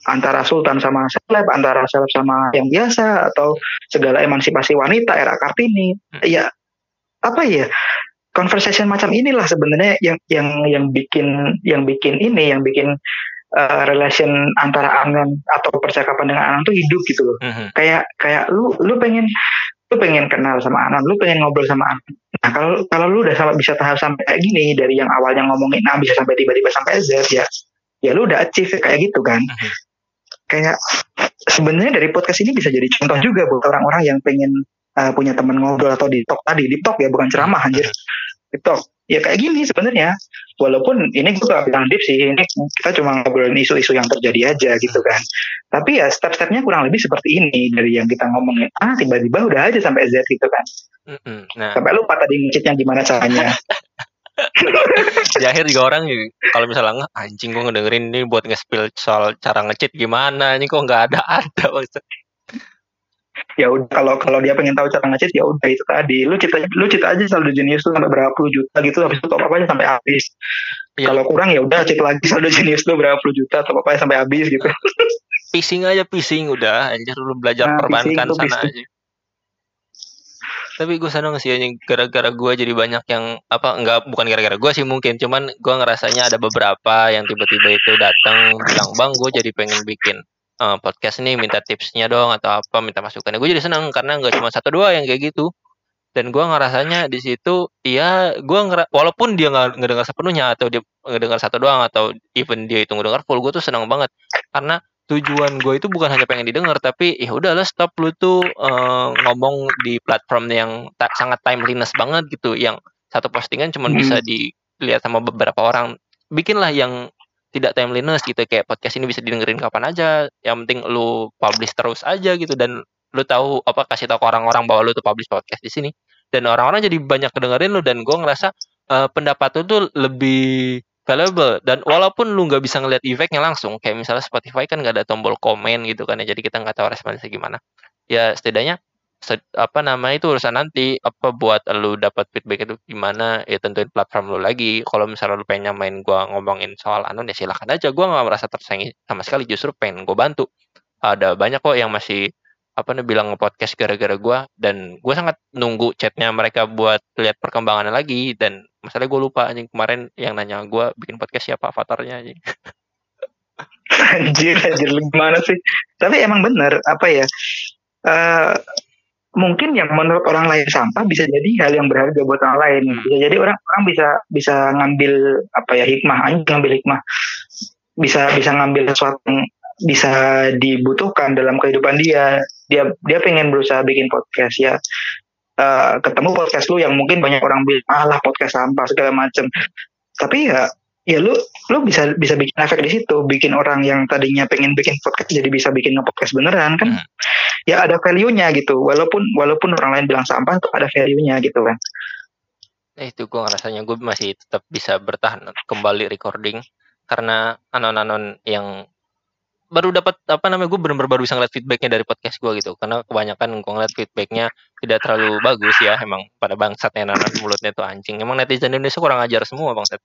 antara sultan sama seleb, antara seleb sama yang biasa, atau segala emansipasi wanita era Kartini. Ya apa ya, conversation macam inilah sebenarnya yang yang yang bikin yang bikin ini yang bikin uh, relation antara Anon atau percakapan dengan Anon tuh hidup gitu loh. Mm-hmm. Kayak kayak lu lu pengen lu pengen kenal sama Anon, lu pengen ngobrol sama Anon. Nah kalau kalau lu udah bisa tahap sampai kayak gini, dari yang awalnya ngomongin A bisa sampai tiba-tiba sampai Z, ya ya lu udah achieve kayak gitu kan. Mm-hmm. Kayak sebenarnya dari podcast ini bisa jadi contoh juga buat orang-orang yang pengen uh, punya teman ngobrol, atau di talk tadi, di talk ya, bukan ceramah anjir. Di talk ya kayak gini sebenarnya. Walaupun ini gue gak bilang deep sih, ini kita cuma ngobrolin isu-isu yang terjadi aja gitu kan. Tapi ya step-stepnya kurang lebih seperti ini, dari yang kita ngomongin ah tiba-tiba udah aja sampai Z gitu kan. Nah. Sampai lupa tadi ngecitnya gimana caranya. Di akhir juga orang kalau misalnya nggak, anjing gue ngedengerin ini buat nge-spill soal cara ngecit gimana, ini kok nggak ada ada maksud. Ya udah, kalau kalau dia pengen tahu cara ngecit ya udah itu tadi, lu cita lu cita aja saldo jenius tuh sampai berapa puluh juta gitu, habis itu top up aja sampai habis. Ya. Kalau kurang ya udah cit lagi saldo jenius tuh berapa puluh juta, top up aja sampai habis gitu. Pising aja pising udah, anjir lu belajar nah, perbankan sana pising. Aja. Tapi gue seneng sih anjing, gara-gara gue jadi banyak yang apa, enggak, bukan gara-gara gue sih mungkin, cuman gue ngerasanya ada beberapa yang tiba-tiba itu datang bilang, bang gue jadi pengen bikin uh, podcast nih, minta tipsnya dong atau apa, minta masukannya. Gue jadi seneng karena nggak cuma satu dua yang kayak gitu, dan gue ngerasanya di situ ya gue ngera- walaupun dia nggak ngedengar sepenuhnya atau dia ngedengar satu doang atau even dia itu ngedengar full, gue tuh seneng banget karena tujuan gue itu bukan hanya pengen didengar, tapi ya udahlah stop lu tuh uh, ngomong di platform yang ta- sangat timeliness banget gitu, yang satu postingan cuma hmm. bisa dilihat sama beberapa orang. Bikinlah yang tidak timeliness gitu, kayak podcast ini bisa didengerin kapan aja, yang penting lu publish terus aja gitu, dan lu tahu apa, kasih tahu ke orang-orang bahwa lu tuh publish podcast di sini, dan orang-orang jadi banyak kedengerin lu, dan gue ngerasa uh, pendapat lu tuh lebih valuable. Dan walaupun lu nggak bisa ngeliat efeknya langsung, kayak misalnya Spotify kan nggak ada tombol komen gitu kan ya, jadi kita nggak tahu responnya gimana. Ya setidaknya sed, apa namanya itu urusan nanti, apa buat lu dapat feedback itu gimana ya tentuin platform lu lagi. Kalau misalnya lu pengen nyamain gua ngomongin soal Anon ya silakan aja, gua nggak merasa tersaingi sama sekali, justru pengen gua bantu. Ada banyak kok yang masih apa nih bilang nge-podcast gara-gara gue, dan gue sangat nunggu chatnya mereka buat lihat perkembangannya lagi. Dan masalahnya gue lupa anjing, kemarin yang nanya gue bikin podcast siapa avatarnya anjing. anjir anjir gimana sih, tapi emang bener apa ya, uh, mungkin yang menurut orang lain sampah bisa jadi hal yang berharga buat orang lain. Bisa jadi orang orang bisa bisa ngambil apa ya, hikmah, anjing ngambil hikmah, bisa bisa ngambil sesuatu yang bisa dibutuhkan dalam kehidupan dia. Dia dia pengen berusaha bikin podcast ya, uh, ketemu podcast lu yang mungkin banyak orang bilang alah podcast sampah segala macam, tapi ya ya lu lu bisa bisa bikin efek di situ, bikin orang yang tadinya pengen bikin podcast jadi bisa bikin podcast beneran kan. Hmm. Ya ada value-nya gitu, walaupun walaupun orang lain bilang sampah tuh ada value-nya gitu kan. Eh, itu gue ngerasanya gue masih tetap bisa bertahan kembali recording karena anon-anon yang baru dapat apa namanya, gue benar-benar baru bisa ngeliat feedbacknya dari podcast gue gitu, karena kebanyakan gue ngeliat feedbacknya tidak terlalu bagus ya, emang pada bangsatnya anon mulutnya tuh anjing, emang netizen Indonesia kurang ajar semua bangsat.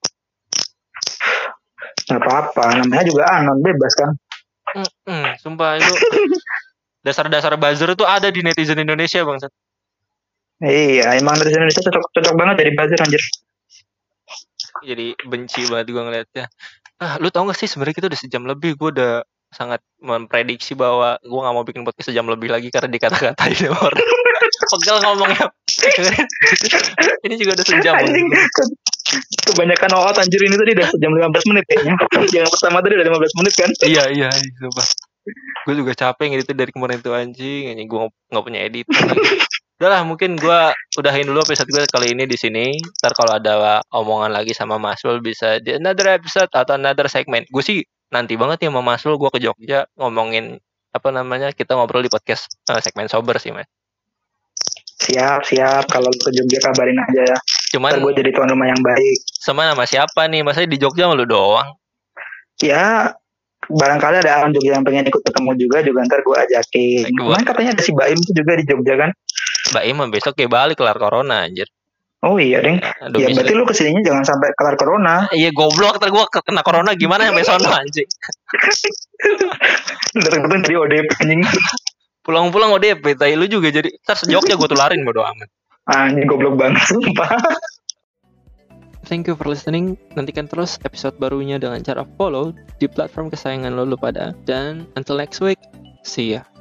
Nggak apa-apa, namanya juga anon, bebas kan. Mm-mm, sumpah itu dasar-dasar buzzer itu ada di netizen Indonesia bangsat. Iya, emang netizen Indonesia cocok cocok banget jadi buzzer anjir. Jadi benci banget gue ngeliatnya. Ah, lu tau gak sih sebenarnya kita udah sejam lebih, gue udah sangat memprediksi bahwa gue nggak mau bikin podcast sejam lebih lagi karena dikata-katain orang. Pegel ngomongnya. Ini juga udah sejam. Anjing, kebanyakan out anjir, ini tadi udah sejam lima belas menit kayaknya. Yang pertama tadi udah lima belas menit kan? Iya iya, sumpah. Gue juga capek ngedit dari kemarin tuh anjing. Ini gue nggak punya edit. Udah lah, mungkin gue udahin dulu episode gue kali ini di sini. Ntar kalau ada omongan lagi sama Masrul bisa di another episode atau another segment. Gue sih nanti banget ya sama Masrul gue ke Jogja ngomongin apa namanya, kita ngobrol di podcast uh, segmen sober sih mas. Siap siap, kalau ke Jogja kabarin aja ya. Cuman gue jadi tuan rumah yang baik. Sama nama siapa nih? Masa di Jogja lu doang? Ya barangkali ada orang Jogja yang pengen ikut ketemu juga, juga ntar gue ajakin. Kemarin katanya ada si Baim itu juga di Jogja kan? Baim mah besok kayak balik kelar corona anjir. Oh iya, Deng. Ya, ya berarti lu kesininya jangan sampai kelar corona. Iya, goblok, ntar gua kena corona gimana sampai sono anjing. Bener-bener jadi O D P anjing. Pulang-pulang O D P, tai lu juga jadi. Ntar sejoknya gua tularin bodo amat. Anjing goblok banget sumpah. Thank you for listening. Nantikan terus episode barunya dengan cara follow di platform kesayangan lo lu pada. Dan until next week, see ya.